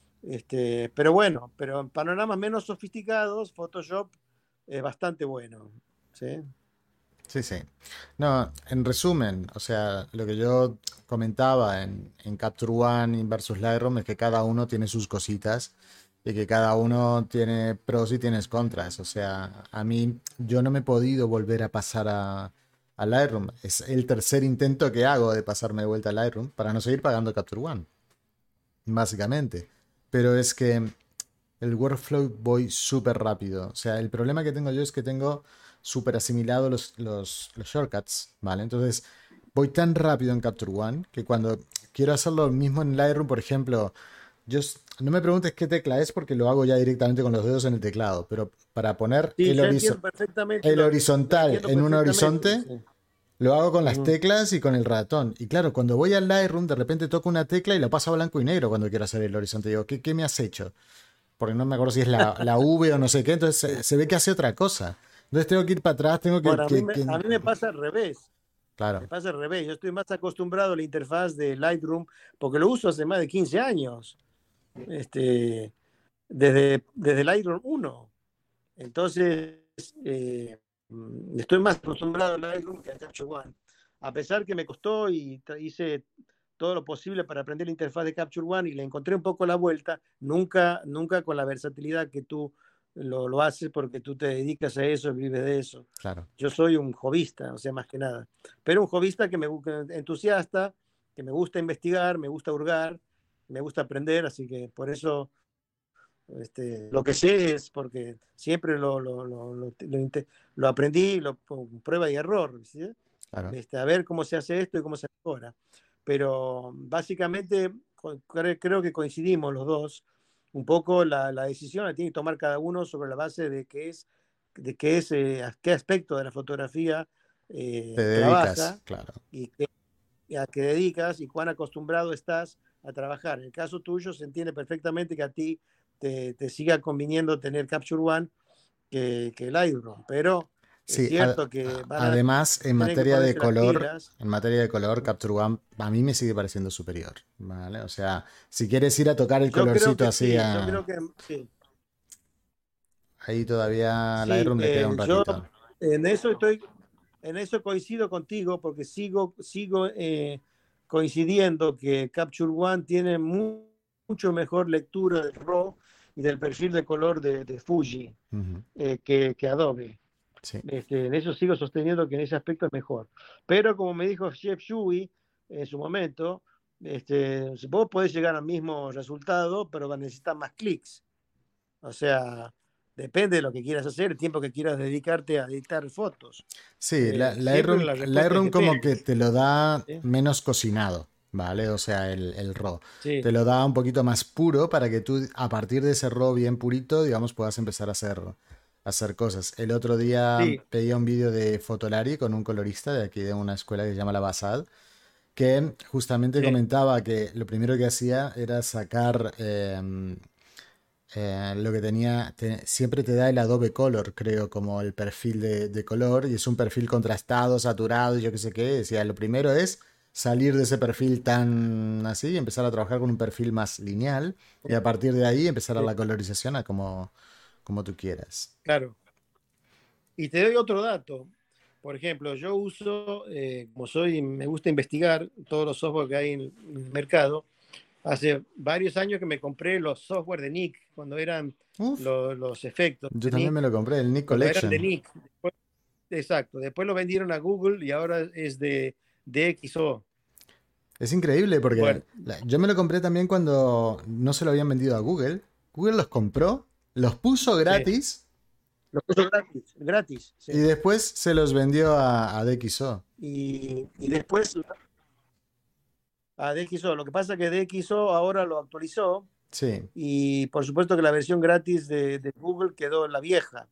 Pero bueno, pero en panoramas menos sofisticados, Photoshop es bastante bueno. ¿Sí? Sí, sí. No, en resumen, o sea, lo que yo comentaba en Capture One versus Lightroom es que cada uno tiene sus cositas y que cada uno tiene pros y tienes contras. O sea, a mí yo no me he podido volver a pasar a Lightroom. Es el tercer intento que hago de pasarme de vuelta a Lightroom para no seguir pagando Capture One, básicamente. Pero es que el workflow voy súper rápido. O sea, el problema que tengo yo es que tengo súper asimilado los shortcuts, ¿vale? Entonces, voy tan rápido en Capture One que cuando quiero hacerlo mismo en Lightroom, por ejemplo, no me preguntes qué tecla es porque lo hago ya directamente con los dedos en el teclado, pero para poner Sí, yo entiendo perfectamente el lo horizontal entiendo en un perfectamente. horizonte, Sí. lo hago con las Ujú. teclas y con el ratón. Y claro, cuando voy al Lightroom, de repente toco una tecla y lo paso a blanco y negro cuando quiero hacer el horizonte. Digo, ¿qué me has hecho? Porque no me acuerdo si es la V o no sé qué, entonces Sí. se ve que hace otra cosa. Entonces tengo que ir para atrás, tengo Bueno, a mí me pasa al revés. Me Claro, pasa al revés. Yo estoy más acostumbrado a la interfaz de Lightroom porque lo uso hace más de 15 años. Este, desde Lightroom 1. Entonces, estoy más acostumbrado a Lightroom que a Capture One. A pesar que me costó y hice todo lo posible para aprender la interfaz de Capture One y le encontré un poco la vuelta, nunca con la versatilidad que tú lo haces porque tú te dedicas a eso, vives de eso. claro. Yo soy un hobbyista, o sea, más que nada. Pero un hobbyista entusiasta, que me gusta investigar, me gusta hurgar, me gusta aprender, así que por eso lo que sé es porque siempre lo aprendí, prueba y error, ¿sí? Claro. A ver cómo se hace esto y cómo se mejora. Pero básicamente creo que coincidimos los dos. Un poco la decisión la tiene que tomar cada uno sobre la base a qué aspecto de la fotografía Te dedicas, trabaja claro. y a qué dedicas y cuán acostumbrado estás a trabajar. En el caso tuyo se entiende perfectamente que a ti te siga conviniendo tener Capture One que Lightroom, pero es Sí, cierto que van a además, tener que ponerse las pilas. en materia de color, Capture One a mí me sigue pareciendo superior, ¿vale? O sea, si quieres ir a tocar el Yo creo colorcito que así, sí, yo creo que sí. ahí todavía a Sí, Lightroom le queda un yo ratito. en eso coincido contigo porque sigo coincidiendo que Capture One tiene mucho mejor lectura del RAW y del perfil de color de Fuji Ujú. que Adobe. Sí. En eso sigo sosteniendo que en ese aspecto es mejor. Pero como me dijo Jeff Shui en su momento, vos podés llegar al mismo resultado, pero necesitas más clics. O sea, depende de lo que quieras hacer, el tiempo que quieras dedicarte a editar fotos. Sí, Siempre Lightroom, la respuesta es Lightroom como depende. que te lo da ¿Sí? menos cocinado, ¿vale? O sea, el RAW. Sí, Te lo da un poquito más puro para que tú, a partir de ese RAW bien purito, digamos, puedas empezar a hacer cosas. El otro día sí, pedía un vídeo de Fotolari con un colorista de aquí de una escuela que se llama La Basad, que justamente sí, comentaba que lo primero que hacía era sacar lo que tenía, siempre te da el Adobe Color, creo, como el perfil de color, y es un perfil contrastado, saturado, y yo qué sé qué. Decía, lo primero es salir de ese perfil tan así y empezar a trabajar con un perfil más lineal, y a partir de ahí empezar a sí, la colorización a como tú quieras. claro. Y te doy otro dato. Por ejemplo, yo uso, como soy, me gusta investigar todos los software que hay en el mercado. Hace varios años que me compré los software de Nick, cuando eran Uf, los efectos yo de también Nick, me lo compré, el Nick cuando eran de Collection. Nick. Exacto. Después lo vendieron a Google y ahora es de DxO. Es increíble porque Bueno, yo me lo compré también cuando no se lo habían vendido a Google. Google los compró, los puso sí. gratis Lo puso gratis, gratis, y sí. después se los vendió a DxO. Y después a DxO. Lo que pasa es que DxO ahora lo actualizó Sí, y por supuesto que la versión gratis de Google quedó la vieja.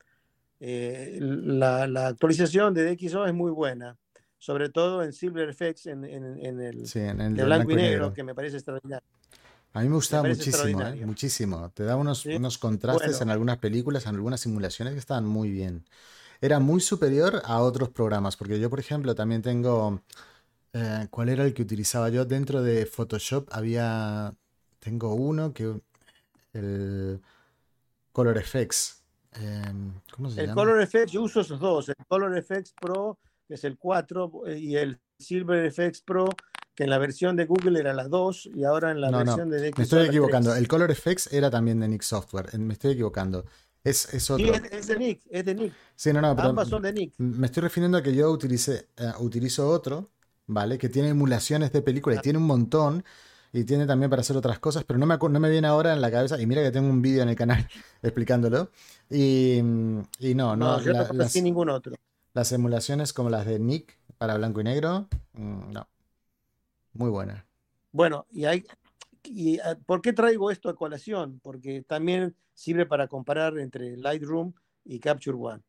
La actualización de DxO es muy buena, sobre todo en Silver Effects, en el sí, en el de de blanco blanco y y negro, negro. que me parece extraordinario. A mí me Me gustaba parece muchísimo, ¿eh? extraordinario. Muchísimo. Te da unos, ¿Sí? unos contrastes en Bueno, algunas películas, en algunas simulaciones que estaban muy bien. Era muy superior a otros programas, porque yo, por ejemplo, también tengo... ¿cuál era el que utilizaba yo? Dentro de Photoshop tengo uno que... El Color Effects. ¿Cómo se el llama? Color Effects, yo uso esos dos, el Color Effects Pro, que es el 4 y el Silver Effects Pro, que en la versión de Google era las 2 y ahora en la No, no, versión de me DxO estoy la equivocando. El 3. Color Effects era también de Nick Software. Me estoy equivocando. Es Sí, otro. es de Nick, es de Nick. Sí, no, no, pero Ambas son de Nick. me estoy refiriendo a que yo utilizo otro, ¿vale? Que tiene emulaciones de película y Ah, tiene un montón. Y tiene también para hacer otras cosas, pero no me viene ahora en la cabeza. Y mira que tengo un vídeo en el canal explicándolo. Y no, no, no, yo no conocí ningún otro. las emulaciones como las de Nick para blanco y negro, no, muy buenas. Bueno, ¿por qué traigo esto a colación? Porque también sirve para comparar entre Lightroom y Capture One.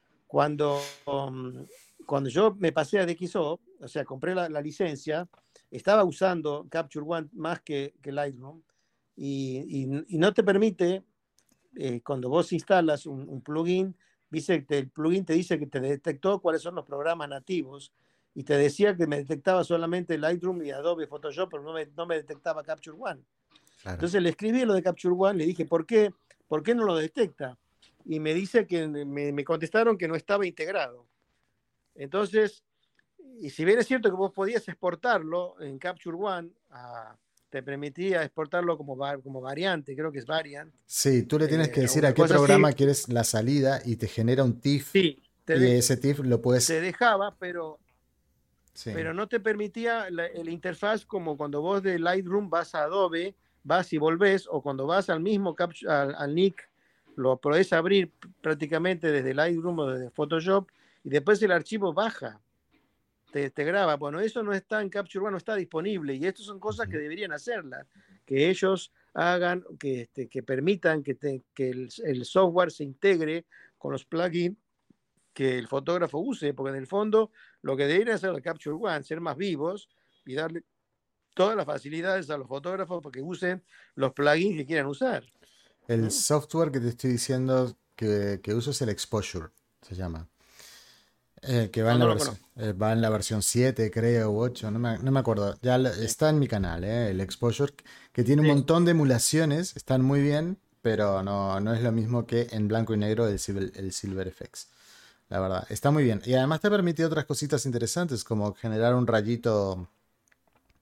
Cuando yo me pasé a DxO, o sea, compré la licencia, estaba usando Capture One más que Lightroom y no te permite, cuando vos instalas un plugin, dice que el plugin te dice que te detectó cuáles son los programas nativos y te decía que me detectaba solamente Lightroom y Adobe Photoshop, pero no me detectaba Capture One. Claro. Entonces le escribí lo de Capture One, le dije, ¿por qué no lo detecta? Y me dice que me contestaron que no estaba integrado. Entonces, y si bien es cierto que vos podías exportarlo en Capture One, te permitía exportarlo como variante, creo que es variant, Sí, tú le tienes que decir a una qué cosa así, programa quieres la salida y te genera un TIFF sí, y ese TIFF lo te puedes... dejaba, pero, Sí, pero no te permitía el interfaz como cuando vos de Lightroom vas a Adobe, vas y volvés, o cuando vas al mismo al Nick, lo podés abrir prácticamente desde Lightroom o desde Photoshop, y después el archivo baja. Te graba. Bueno, eso no está en Capture One, no está disponible. Y estas son cosas que ujú. deberían hacerlas, que ellos hagan, que permitan que el software se integre con los plugins que el fotógrafo use, porque en el fondo lo que debería hacer el Capture One, ser más vivos y darle todas las facilidades a los fotógrafos para que usen los plugins que quieran usar. El ¿Mm? software que te estoy diciendo que uso es el Exposure, se llama. Que No, no lo conozco. va en la versión 7 creo, u 8 no me acuerdo. Sí, está en mi canal, el Exposure, que tiene un sí. montón de emulaciones, están muy bien, pero no es lo mismo que en blanco y negro el Silver FX. La verdad, está muy bien. Y además te permite otras cositas interesantes, como generar un rayito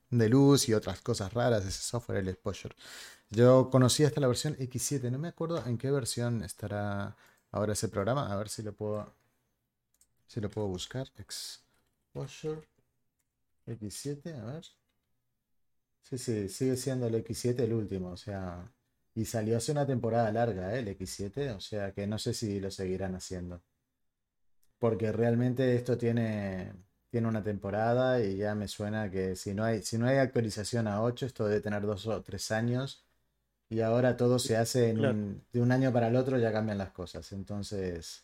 de luz y otras cosas raras, ese software, el exposure. Yo conocí hasta la versión X7, no me acuerdo en qué versión estará ahora ese programa, a ver si lo puedo buscar. Exposure X7, a ver. Sí, sí, sigue siendo el X7 el último, o sea, y salió hace una temporada larga, el X7, o sea que no sé si lo seguirán haciendo. Porque realmente esto tiene una temporada y ya me suena que si no hay actualización a 8 esto debe tener 2 o 3 años. Y ahora todo se hace Claro. de un año para el otro, ya cambian las cosas. Entonces,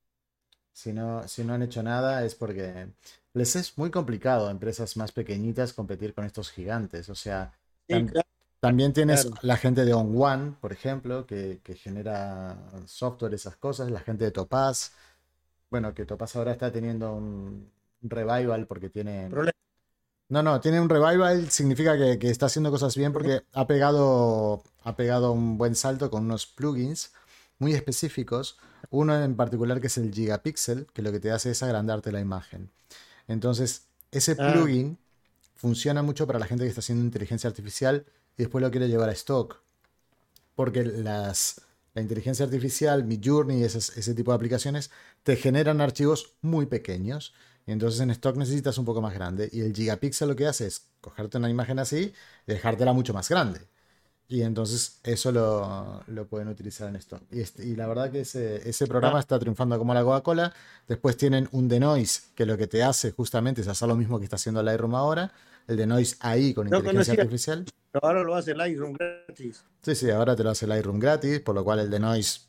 si no han hecho nada es porque les es muy complicado a empresas más pequeñitas competir con estos gigantes. O sea, Sí, tam- claro, también tienes claro. la gente de On One, por ejemplo, que genera software, esas cosas. La gente de Topaz. Bueno, que Topaz ahora está teniendo un revival porque tiene. Problema. No, no, tiene un revival, significa que está haciendo cosas bien porque ha pegado un buen salto con unos plugins muy específicos. Uno en particular que es el Gigapixel, que lo que te hace es agrandarte la imagen. Entonces, ese Ah, plugin funciona mucho para la gente que está haciendo inteligencia artificial y después lo quiere llevar a stock. Porque la inteligencia artificial, Midjourney y ese tipo de aplicaciones te generan archivos muy pequeños. Y entonces en stock necesitas un poco más grande. Y el Gigapixel lo que hace es cogerte una imagen así y dejártela mucho más grande. Y entonces eso lo pueden utilizar en stock. Y la verdad que ese ah, programa está triunfando como la Coca-Cola. Después tienen un denoise que lo que te hace justamente es hacer lo mismo que está haciendo Lightroom ahora. El denoise ahí con no inteligencia conocía, artificial. pero ahora lo hace Lightroom gratis. Sí, sí, ahora te lo hace Lightroom gratis, por lo cual el de Noise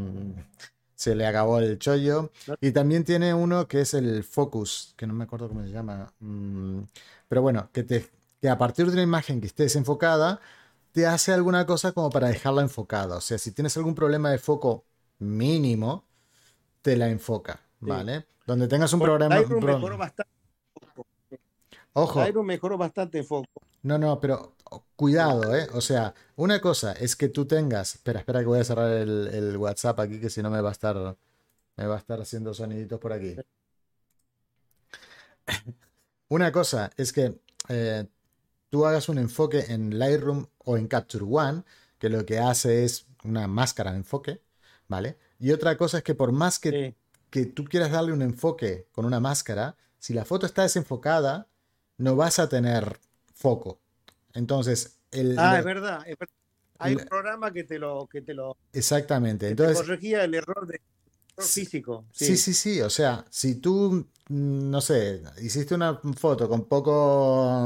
se le acabó el chollo. No- Y también tiene uno que es el Focus, que no me acuerdo cómo se llama. Pero bueno, que a partir de una imagen que esté desenfocada, te hace alguna cosa como para dejarla enfocada. O sea, si tienes algún problema de foco mínimo, te la enfoca, Sí. ¿vale? Donde tengas un Bueno, problema. Lightroom mejoró bastante. Ojo, Lightroom mejoró bastante en foco. no, no, pero Sí. cuidado, ¿eh? O sea, una cosa es que tú tengas. Espera, espera que voy a cerrar el WhatsApp aquí, que si no me va a estar haciendo soniditos por aquí. Una cosa es que eh, tú hagas un enfoque en Lightroom o en Capture One, que lo que hace es una máscara de enfoque, ¿vale? Y otra cosa es que por más Sí. que tú quieras darle un enfoque con una máscara, si la foto está desenfocada, no vas a tener foco. Entonces, Ah, es verdad, es verdad. Hay un el- programa exactamente. que te Entonces, corregía el error físico. sí, Sí. sí, sí. O sea, si tú, no sé, hiciste una foto con poco.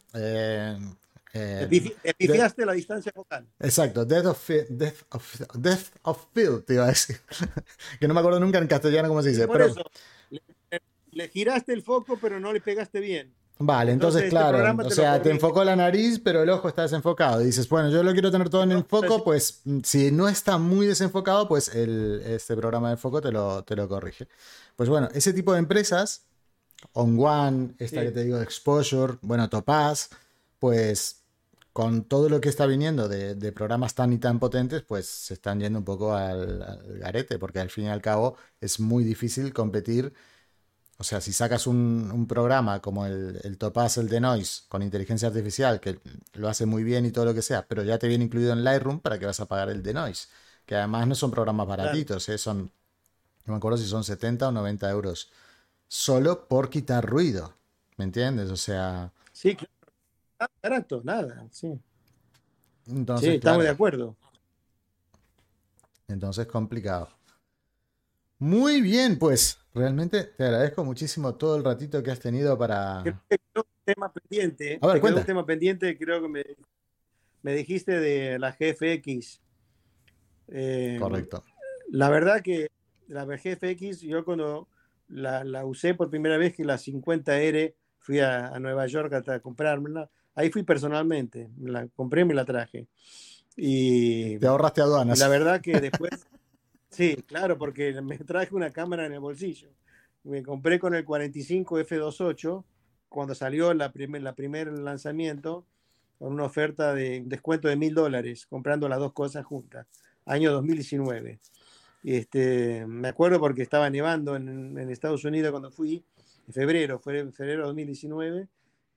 Eh, Te de- pifiaste la distancia focal. exacto, depth of field, te iba a decir. Que no me acuerdo nunca en castellano cómo se Y dice. por Pero eso, le, le giraste el foco, pero no le pegaste bien. vale, entonces, Entonces este claro. programa O te lo sea, te corrige. enfocó la nariz, pero el ojo está desenfocado. Y dices, bueno, yo lo quiero tener todo en el foco, Entonces, pues si no está muy desenfocado, pues este programa de foco te lo corrige. Pues bueno, ese tipo de empresas. On One, esta que sí, te digo de Exposure, bueno, Topaz, pues con todo lo que está viniendo de programas tan y tan potentes, pues se están yendo un poco al garete, porque al fin y al cabo es muy difícil competir. O sea, si sacas un programa como el Topaz, el Denoise, con inteligencia artificial, que lo hace muy bien y todo lo que sea, pero ya te viene incluido en Lightroom, ¿para que vas a pagar el Denoise? Que además no son programas claro. baratitos, ¿eh? No me acuerdo si son 70 o 90 euros solo por quitar ruido. ¿Me entiendes? O sea, Sí, claro. Barato, nada. Sí, sí, entonces, estamos de claro, acuerdo. entonces complicado. Muy bien, pues realmente te agradezco muchísimo todo el ratito que has tenido Creo para. que quedó un tema pendiente. A ver, Te quedó un cuenta. tema pendiente, creo que me dijiste de la GFX. Eh, Correcto. la verdad que la GFX, yo cuando la usé por primera vez, que la 50R, fui a Nueva York a comprármela. Ahí fui personalmente, me la compré y me la traje. Y, Te ahorraste y la aduanas. verdad que después, sí, claro, porque me traje una cámara en el bolsillo. Me compré con el 45 F28 cuando salió la primer lanzamiento, con una oferta de un descuento de $1.000, comprando las dos cosas juntas, año 2019. Me acuerdo porque estaba nevando en Estados Unidos cuando fui, en febrero, fue en febrero de 2019,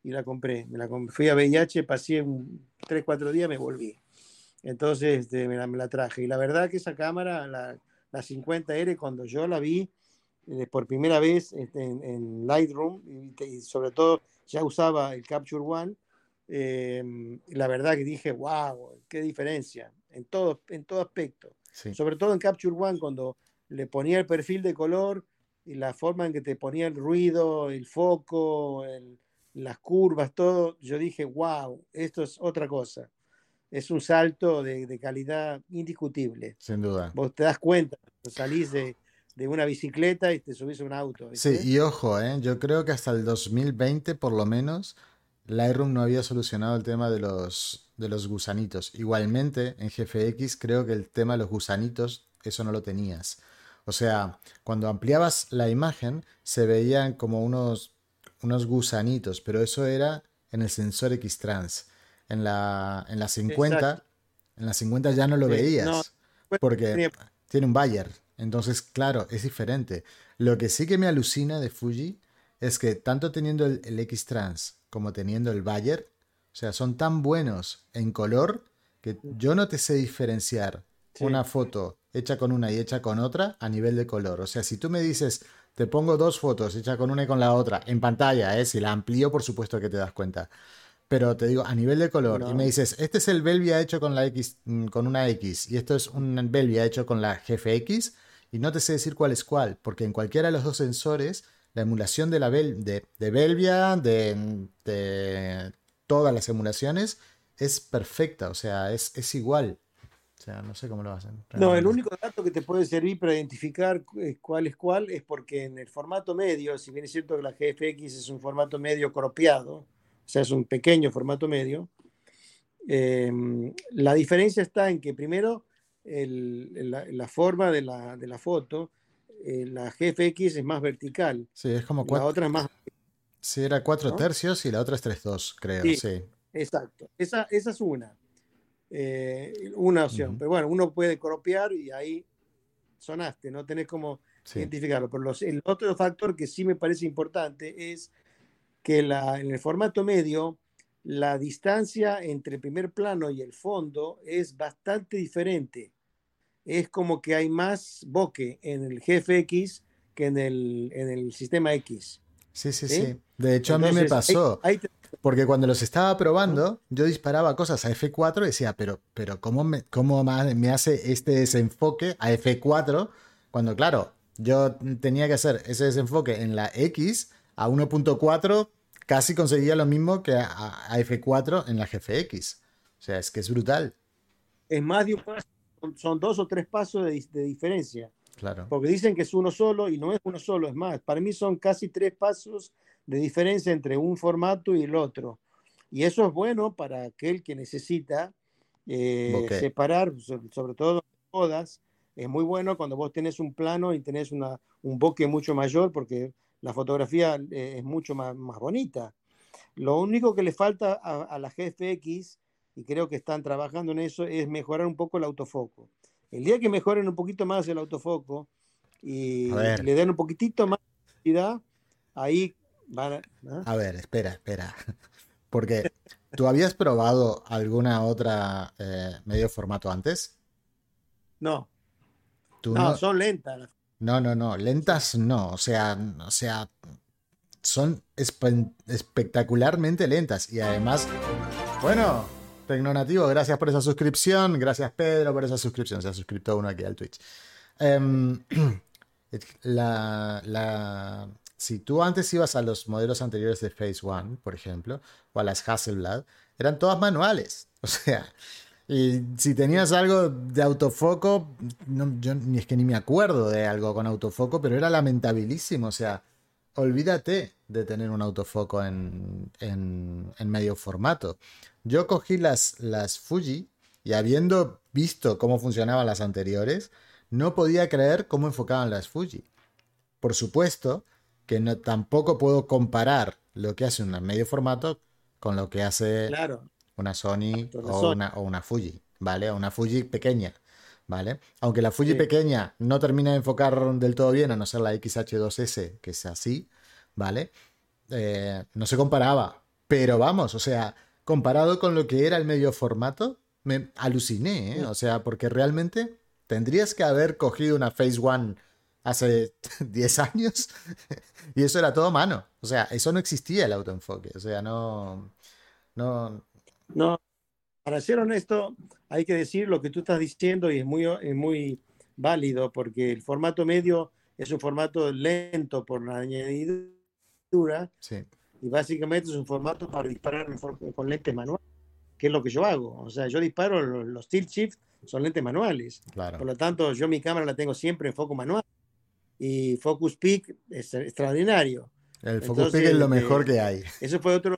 y la compré. Fui a VIH, pasé 3, 4 días, me volví. Entonces me la traje. Y la verdad que esa cámara, la 50R, cuando yo la vi por primera vez en Lightroom, y sobre todo ya usaba el Capture One, la verdad que dije, wow, qué diferencia en todo aspecto. Sí. Sobre todo en Capture One, cuando le ponía el perfil de color y la forma en que te ponía el ruido, el foco, las curvas, todo, yo dije, wow, esto es otra cosa. Es un salto de calidad indiscutible. Sin duda. Vos te das cuenta, salís de una bicicleta y te subís a un auto, Sí, ¿viste? y ojo, yo creo que hasta el 2020 por lo menos Lightroom no había solucionado el tema de los gusanitos. Igualmente, en GFX creo que el tema de los gusanitos, eso no lo tenías. O sea, cuando ampliabas la imagen se veían como unos gusanitos, pero eso era en el sensor X-Trans. En la Exacto. 50, en la 50 ya no lo Sí. No, veías, porque tenía- tiene un Bayer. Entonces, claro, es diferente. Lo que sí que me alucina de Fuji es que tanto teniendo el X-Trans como teniendo el Bayer, o sea, son tan buenos en color que yo no te sé diferenciar sí. una foto hecha con una y hecha con otra a nivel de color. O sea, si tú me dices, te pongo dos fotos hechas con una y con la otra en pantalla, si la amplío, por supuesto que te das cuenta. Pero te digo, a nivel de color, y me No. dices, este es el Belvia hecho con la X, con una X, y esto es un Belvia hecho con la GFX, y no te sé decir cuál es cuál, porque en cualquiera de los dos sensores, la emulación de Belvia, de todas las emulaciones, es perfecta, o sea, es igual. O sea, no sé cómo lo hacen, No, el realmente. único dato que te puede servir para identificar cuál es porque en el formato medio, si bien es cierto que la GFX es un formato medio cropeado, o sea, es un pequeño formato medio, eh, la diferencia está en que primero la forma de la foto, la GFX es más vertical Sí, es como y la cuatro, otra es más, sí, era cuatro ¿no? tercios y la otra es 3/2, creo, Sí, sí. exacto. Esa es una opción. Ujú, Pero bueno, uno puede cropear y ahí sonaste, no tenés cómo sí. identificarlo. Pero el otro factor que sí me parece importante es que en el formato medio, la distancia entre el primer plano y el fondo es bastante diferente. Es como que hay más bokeh en el GFX que en el sistema X. Sí, sí, ¿Sí? sí. De hecho, a mí me Entonces, pasó. Porque cuando los estaba ¿no? probando, yo disparaba cosas a F4 y decía, pero ¿cómo me hace este desenfoque a F4? Cuando, claro, yo tenía que hacer ese desenfoque en la X a 1.4, casi conseguía lo mismo que a F4 en la GFX. O sea, es que es brutal. Es más de un paso, son 2 o 3 pasos de diferencia. Claro. Porque dicen que es uno solo y no es uno solo, es más, para mí son casi 3 pasos de diferencia entre un formato y el otro. Y eso es bueno para aquel que necesita Bokeh. separar, sobre todo todas. Es muy bueno cuando vos tenés un plano y tenés un bokeh mucho mayor porque la fotografía es mucho más bonita. Lo único que le falta a la GFX, y creo que están trabajando en eso, es mejorar un poco el autofoco. El día que mejoren un poquito más el autofoco A y ver, le den un poquitito más de velocidad, ahí van a... ¿Ah? a ver, espera. Porque tú habías probado alguna otra medio formato antes. No, Tú no, no. son lentas. No. Lentas no. O sea, son espectacularmente lentas. Y además, bueno, Tecnonativo, gracias por esa suscripción. Gracias, Pedro, por esa suscripción. Se ha suscrito uno aquí al Twitch. Em, si tú antes ibas a los modelos anteriores de Phase One, por ejemplo, o a las Hasselblad, eran todas manuales. O sea, y si tenías algo de autofoco, yo ni es que ni me acuerdo de algo con autofoco, pero era lamentabilísimo. O sea, olvídate de tener un autofoco en medio formato. Yo cogí las Fuji y habiendo visto cómo funcionaban las anteriores, no podía creer cómo enfocaban las Fuji. Por supuesto que no, tampoco puedo comparar lo que hace un medio formato con lo que hace Claro, una Sony de o Sony, una Fuji, ¿vale? O una Fuji pequeña, ¿vale? Aunque la Fuji sí. pequeña no termina de enfocar del todo bien, a no ser la XH2S, que es así, ¿vale? No se comparaba, Pero vamos, o sea, comparado con lo que era el medio formato, me aluciné, ¿eh? O sea, porque realmente tendrías que haber cogido una Phase One hace 10 años y eso era todo mano. O sea, eso no existía el autoenfoque. O sea, no, No, para ser honesto, hay que decir lo que tú estás diciendo y es muy válido porque el formato medio es un formato lento por la añadidura sí, y básicamente es un formato para disparar con lentes manuales, que es lo que yo hago. O sea, yo disparo los tilt shift, son lentes manuales. claro. Por lo tanto, yo mi cámara la tengo siempre en foco manual y Focus Peak es extraordinario. El Focus Peak es lo Entonces, mejor que hay. eso fue otro.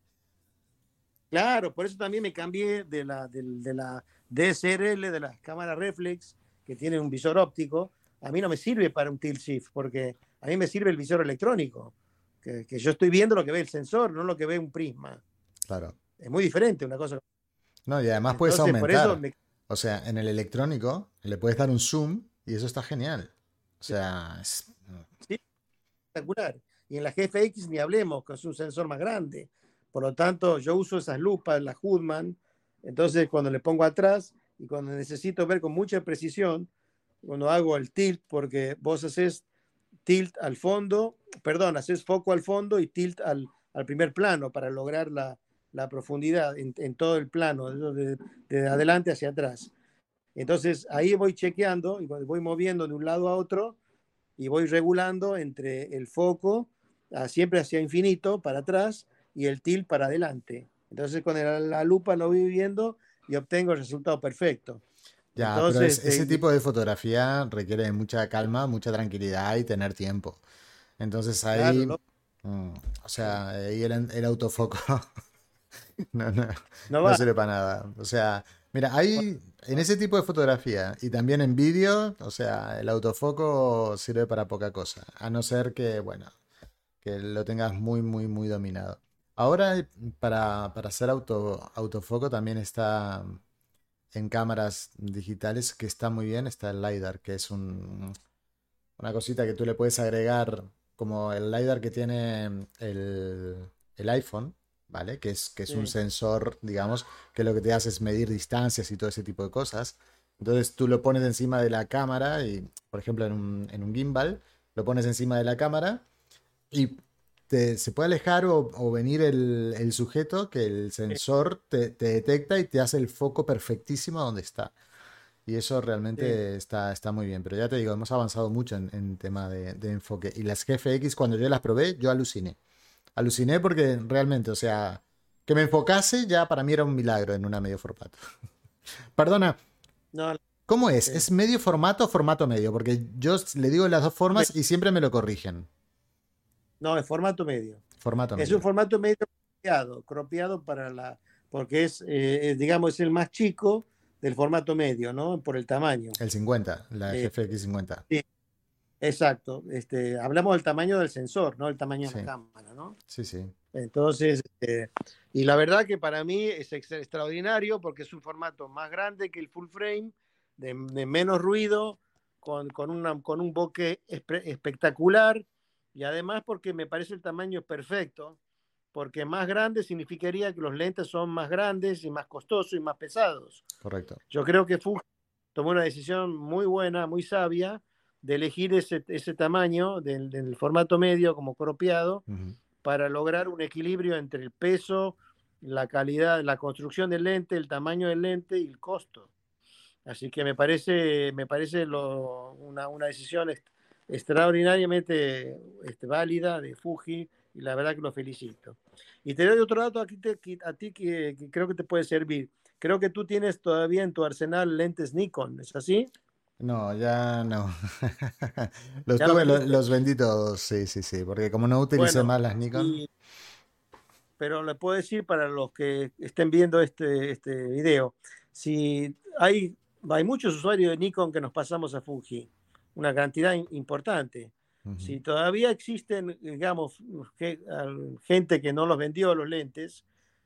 Claro, por eso también me cambié de la DSLR, de las cámaras reflex, que tienen un visor óptico. A mí no me sirve para un tilt shift, porque a mí me sirve el visor electrónico, que yo estoy viendo lo que ve el sensor, no lo que ve un prisma. Claro. Es muy diferente una cosa. No, y además puedes Entonces, por eso aumentar. O sea, en el electrónico le puedes dar un zoom y eso está genial. O sea, sí, espectacular. Y en la GFX ni hablemos, que es un sensor más grande. Por lo tanto, yo uso esas lupas, la Hoodman. Entonces, cuando le pongo atrás y cuando necesito ver con mucha precisión, cuando hago el tilt, porque vos haces tilt al fondo, perdón, haces foco al fondo y tilt al primer plano para lograr la profundidad en todo el plano, de adelante hacia atrás. Entonces ahí voy chequeando y voy moviendo de un lado a otro y voy regulando entre el foco siempre hacia infinito para atrás y el tilt para adelante. Entonces con la lupa lo voy viendo y obtengo el resultado perfecto. ya, pero Entonces, ese tipo de fotografía requiere mucha calma, mucha tranquilidad y tener tiempo. Entonces claro, ahí, mm, o sea, ahí el autofoco no, no, no no va. sirve para nada. O sea, mira, hay en ese tipo de fotografía y también en vídeo, o sea, el autofoco sirve para poca cosa, a no ser que, bueno, que lo tengas muy, muy, muy dominado. Ahora, para hacer autofoco también está en cámaras digitales que está muy bien, está el LiDAR, que es una cosita que tú le puedes agregar como el LiDAR que tiene el iPhone, ¿vale? Que es un Sí, sensor, digamos, que lo que te hace es medir distancias y todo ese tipo de cosas. Entonces tú lo pones encima de la cámara y, por ejemplo, en un gimbal, lo pones encima de la cámara y se puede alejar o venir el sujeto que el sí, sensor te detecta y te hace el foco perfectísimo donde está. Y eso sí. realmente está muy bien. Pero ya te digo, hemos avanzado mucho en tema de enfoque. Y las GFX, cuando yo las probé, yo aluciné. Aluciné porque realmente, o sea, que me enfocase ya para mí era un milagro en una medio formato. Perdona, No, ¿cómo es? sí. ¿Es medio formato o formato medio? Porque yo le digo las dos formas y siempre me lo corrigen. No, es formato medio. Formato Es un medio. formato medio cropeado porque digamos, es el más chico del formato medio, ¿no? Por el tamaño. El 50, la Eh, GFX 50. sí, exacto. Hablamos del tamaño del sensor, no del tamaño de la Sí, cámara, ¿no? sí, sí. Entonces, y la verdad que para mí es extraordinario porque es un formato más grande que el full frame, de menos ruido, con un bokeh espectacular y además porque me parece el tamaño perfecto, porque más grande significaría que los lentes son más grandes y más costosos y más pesados. Correcto. Yo creo que Fuji tomó una decisión muy buena, muy sabia, de elegir ese tamaño del formato medio como cropeado Ujú. para lograr un equilibrio entre el peso, la calidad, la construcción del lente, el tamaño del lente y el costo. Así que me parece una decisión extraordinariamente válida de Fuji y la verdad que lo felicito. Y te doy otro dato aquí a ti que creo que te puede servir. Creo que tú tienes todavía en tu arsenal lentes Nikon, ¿es así? No, ya no. Ya lo vendiste. Los vendí todos, sí, sí, sí. Porque como no utilicé Bueno, más las Nikon, pero le puedo decir para los que estén viendo este video, si hay muchos usuarios de Nikon que nos pasamos a Fuji, una cantidad importante. ujú, Si todavía existen, digamos, gente que no los vendió los lentes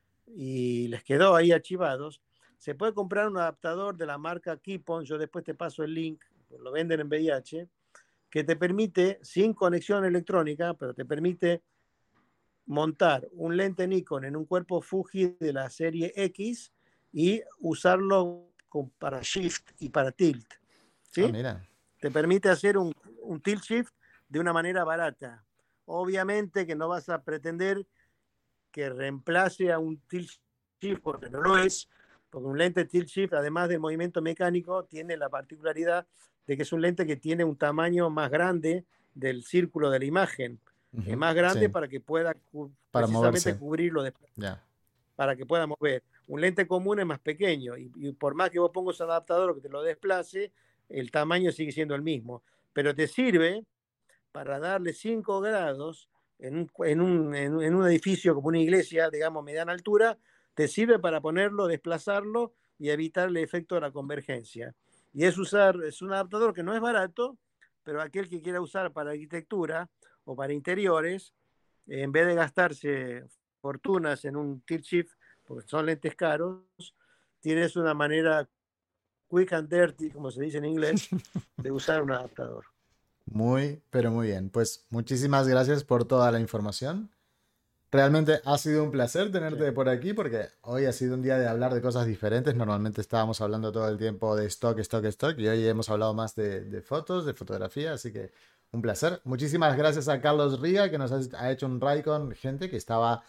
y les quedó ahí archivados, se puede comprar un adaptador de la marca Keepon, yo después te paso el link, lo venden en VIH, que te permite, sin conexión electrónica, pero te permite montar un lente Nikon en un cuerpo Fuji de la serie X y usarlo para shift y para tilt. Ah, ¿Sí? mira. Te permite hacer un tilt shift de una manera barata. Obviamente que no vas a pretender que reemplace a un tilt shift porque no lo es, porque un lente tilt shift, además del movimiento mecánico, tiene la particularidad de que es un lente que tiene un tamaño más grande del círculo de la imagen, más grande Sí, para que pueda para precisamente moverse. cubrirlo, Ya. para que pueda mover. Un lente común es más pequeño y por más que vos pongas un adaptador que te lo desplace, el tamaño sigue siendo el mismo, pero te sirve para darle 5 grados en un edificio como una iglesia, digamos, mediana altura, te sirve para ponerlo, desplazarlo y evitar el efecto de la convergencia. Y es un adaptador que no es barato, pero aquel que quiera usar para arquitectura o para interiores, en vez de gastarse fortunas en un tilt shift, porque son lentes caros, tienes una manera quick and dirty, como se dice en inglés, de usar un adaptador. Muy, pero muy bien. Pues muchísimas gracias por toda la información. Realmente ha sido un placer Sí. tenerte por aquí porque hoy ha sido un día de hablar de cosas diferentes. Normalmente estábamos hablando todo el tiempo de stock, stock, stock y hoy hemos hablado más de fotos, de fotografía, así que un placer. Muchísimas gracias a Carlos Riga que nos ha hecho un raid con gente que estaba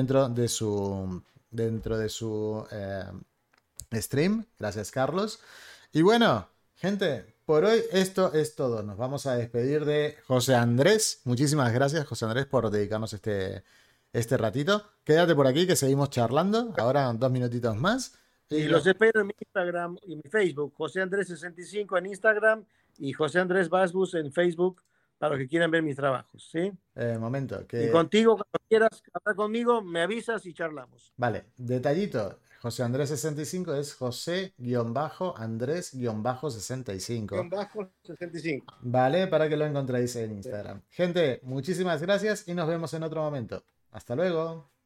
dentro de su stream. Gracias, Carlos. Y bueno, gente, por hoy esto es todo. Nos vamos a despedir de José Andrés. Muchísimas gracias, José Andrés, por dedicarnos este ratito. Quédate por aquí que seguimos charlando. Ahora 2 minutitos más. Y Y los espero en mi Instagram y mi Facebook, José Andrés 65 en Instagram y José Andrés Basbus en Facebook para los que quieran ver mis trabajos, ¿sí? momento, Y que... contigo, cuando quieras hablar conmigo, me avisas y charlamos. Vale, detallito. José Andrés 65 es José-Andrés-65. Guión bajo 65. Vale, para que lo encontréis en Instagram. Gente, muchísimas gracias y nos vemos en otro momento. Hasta luego.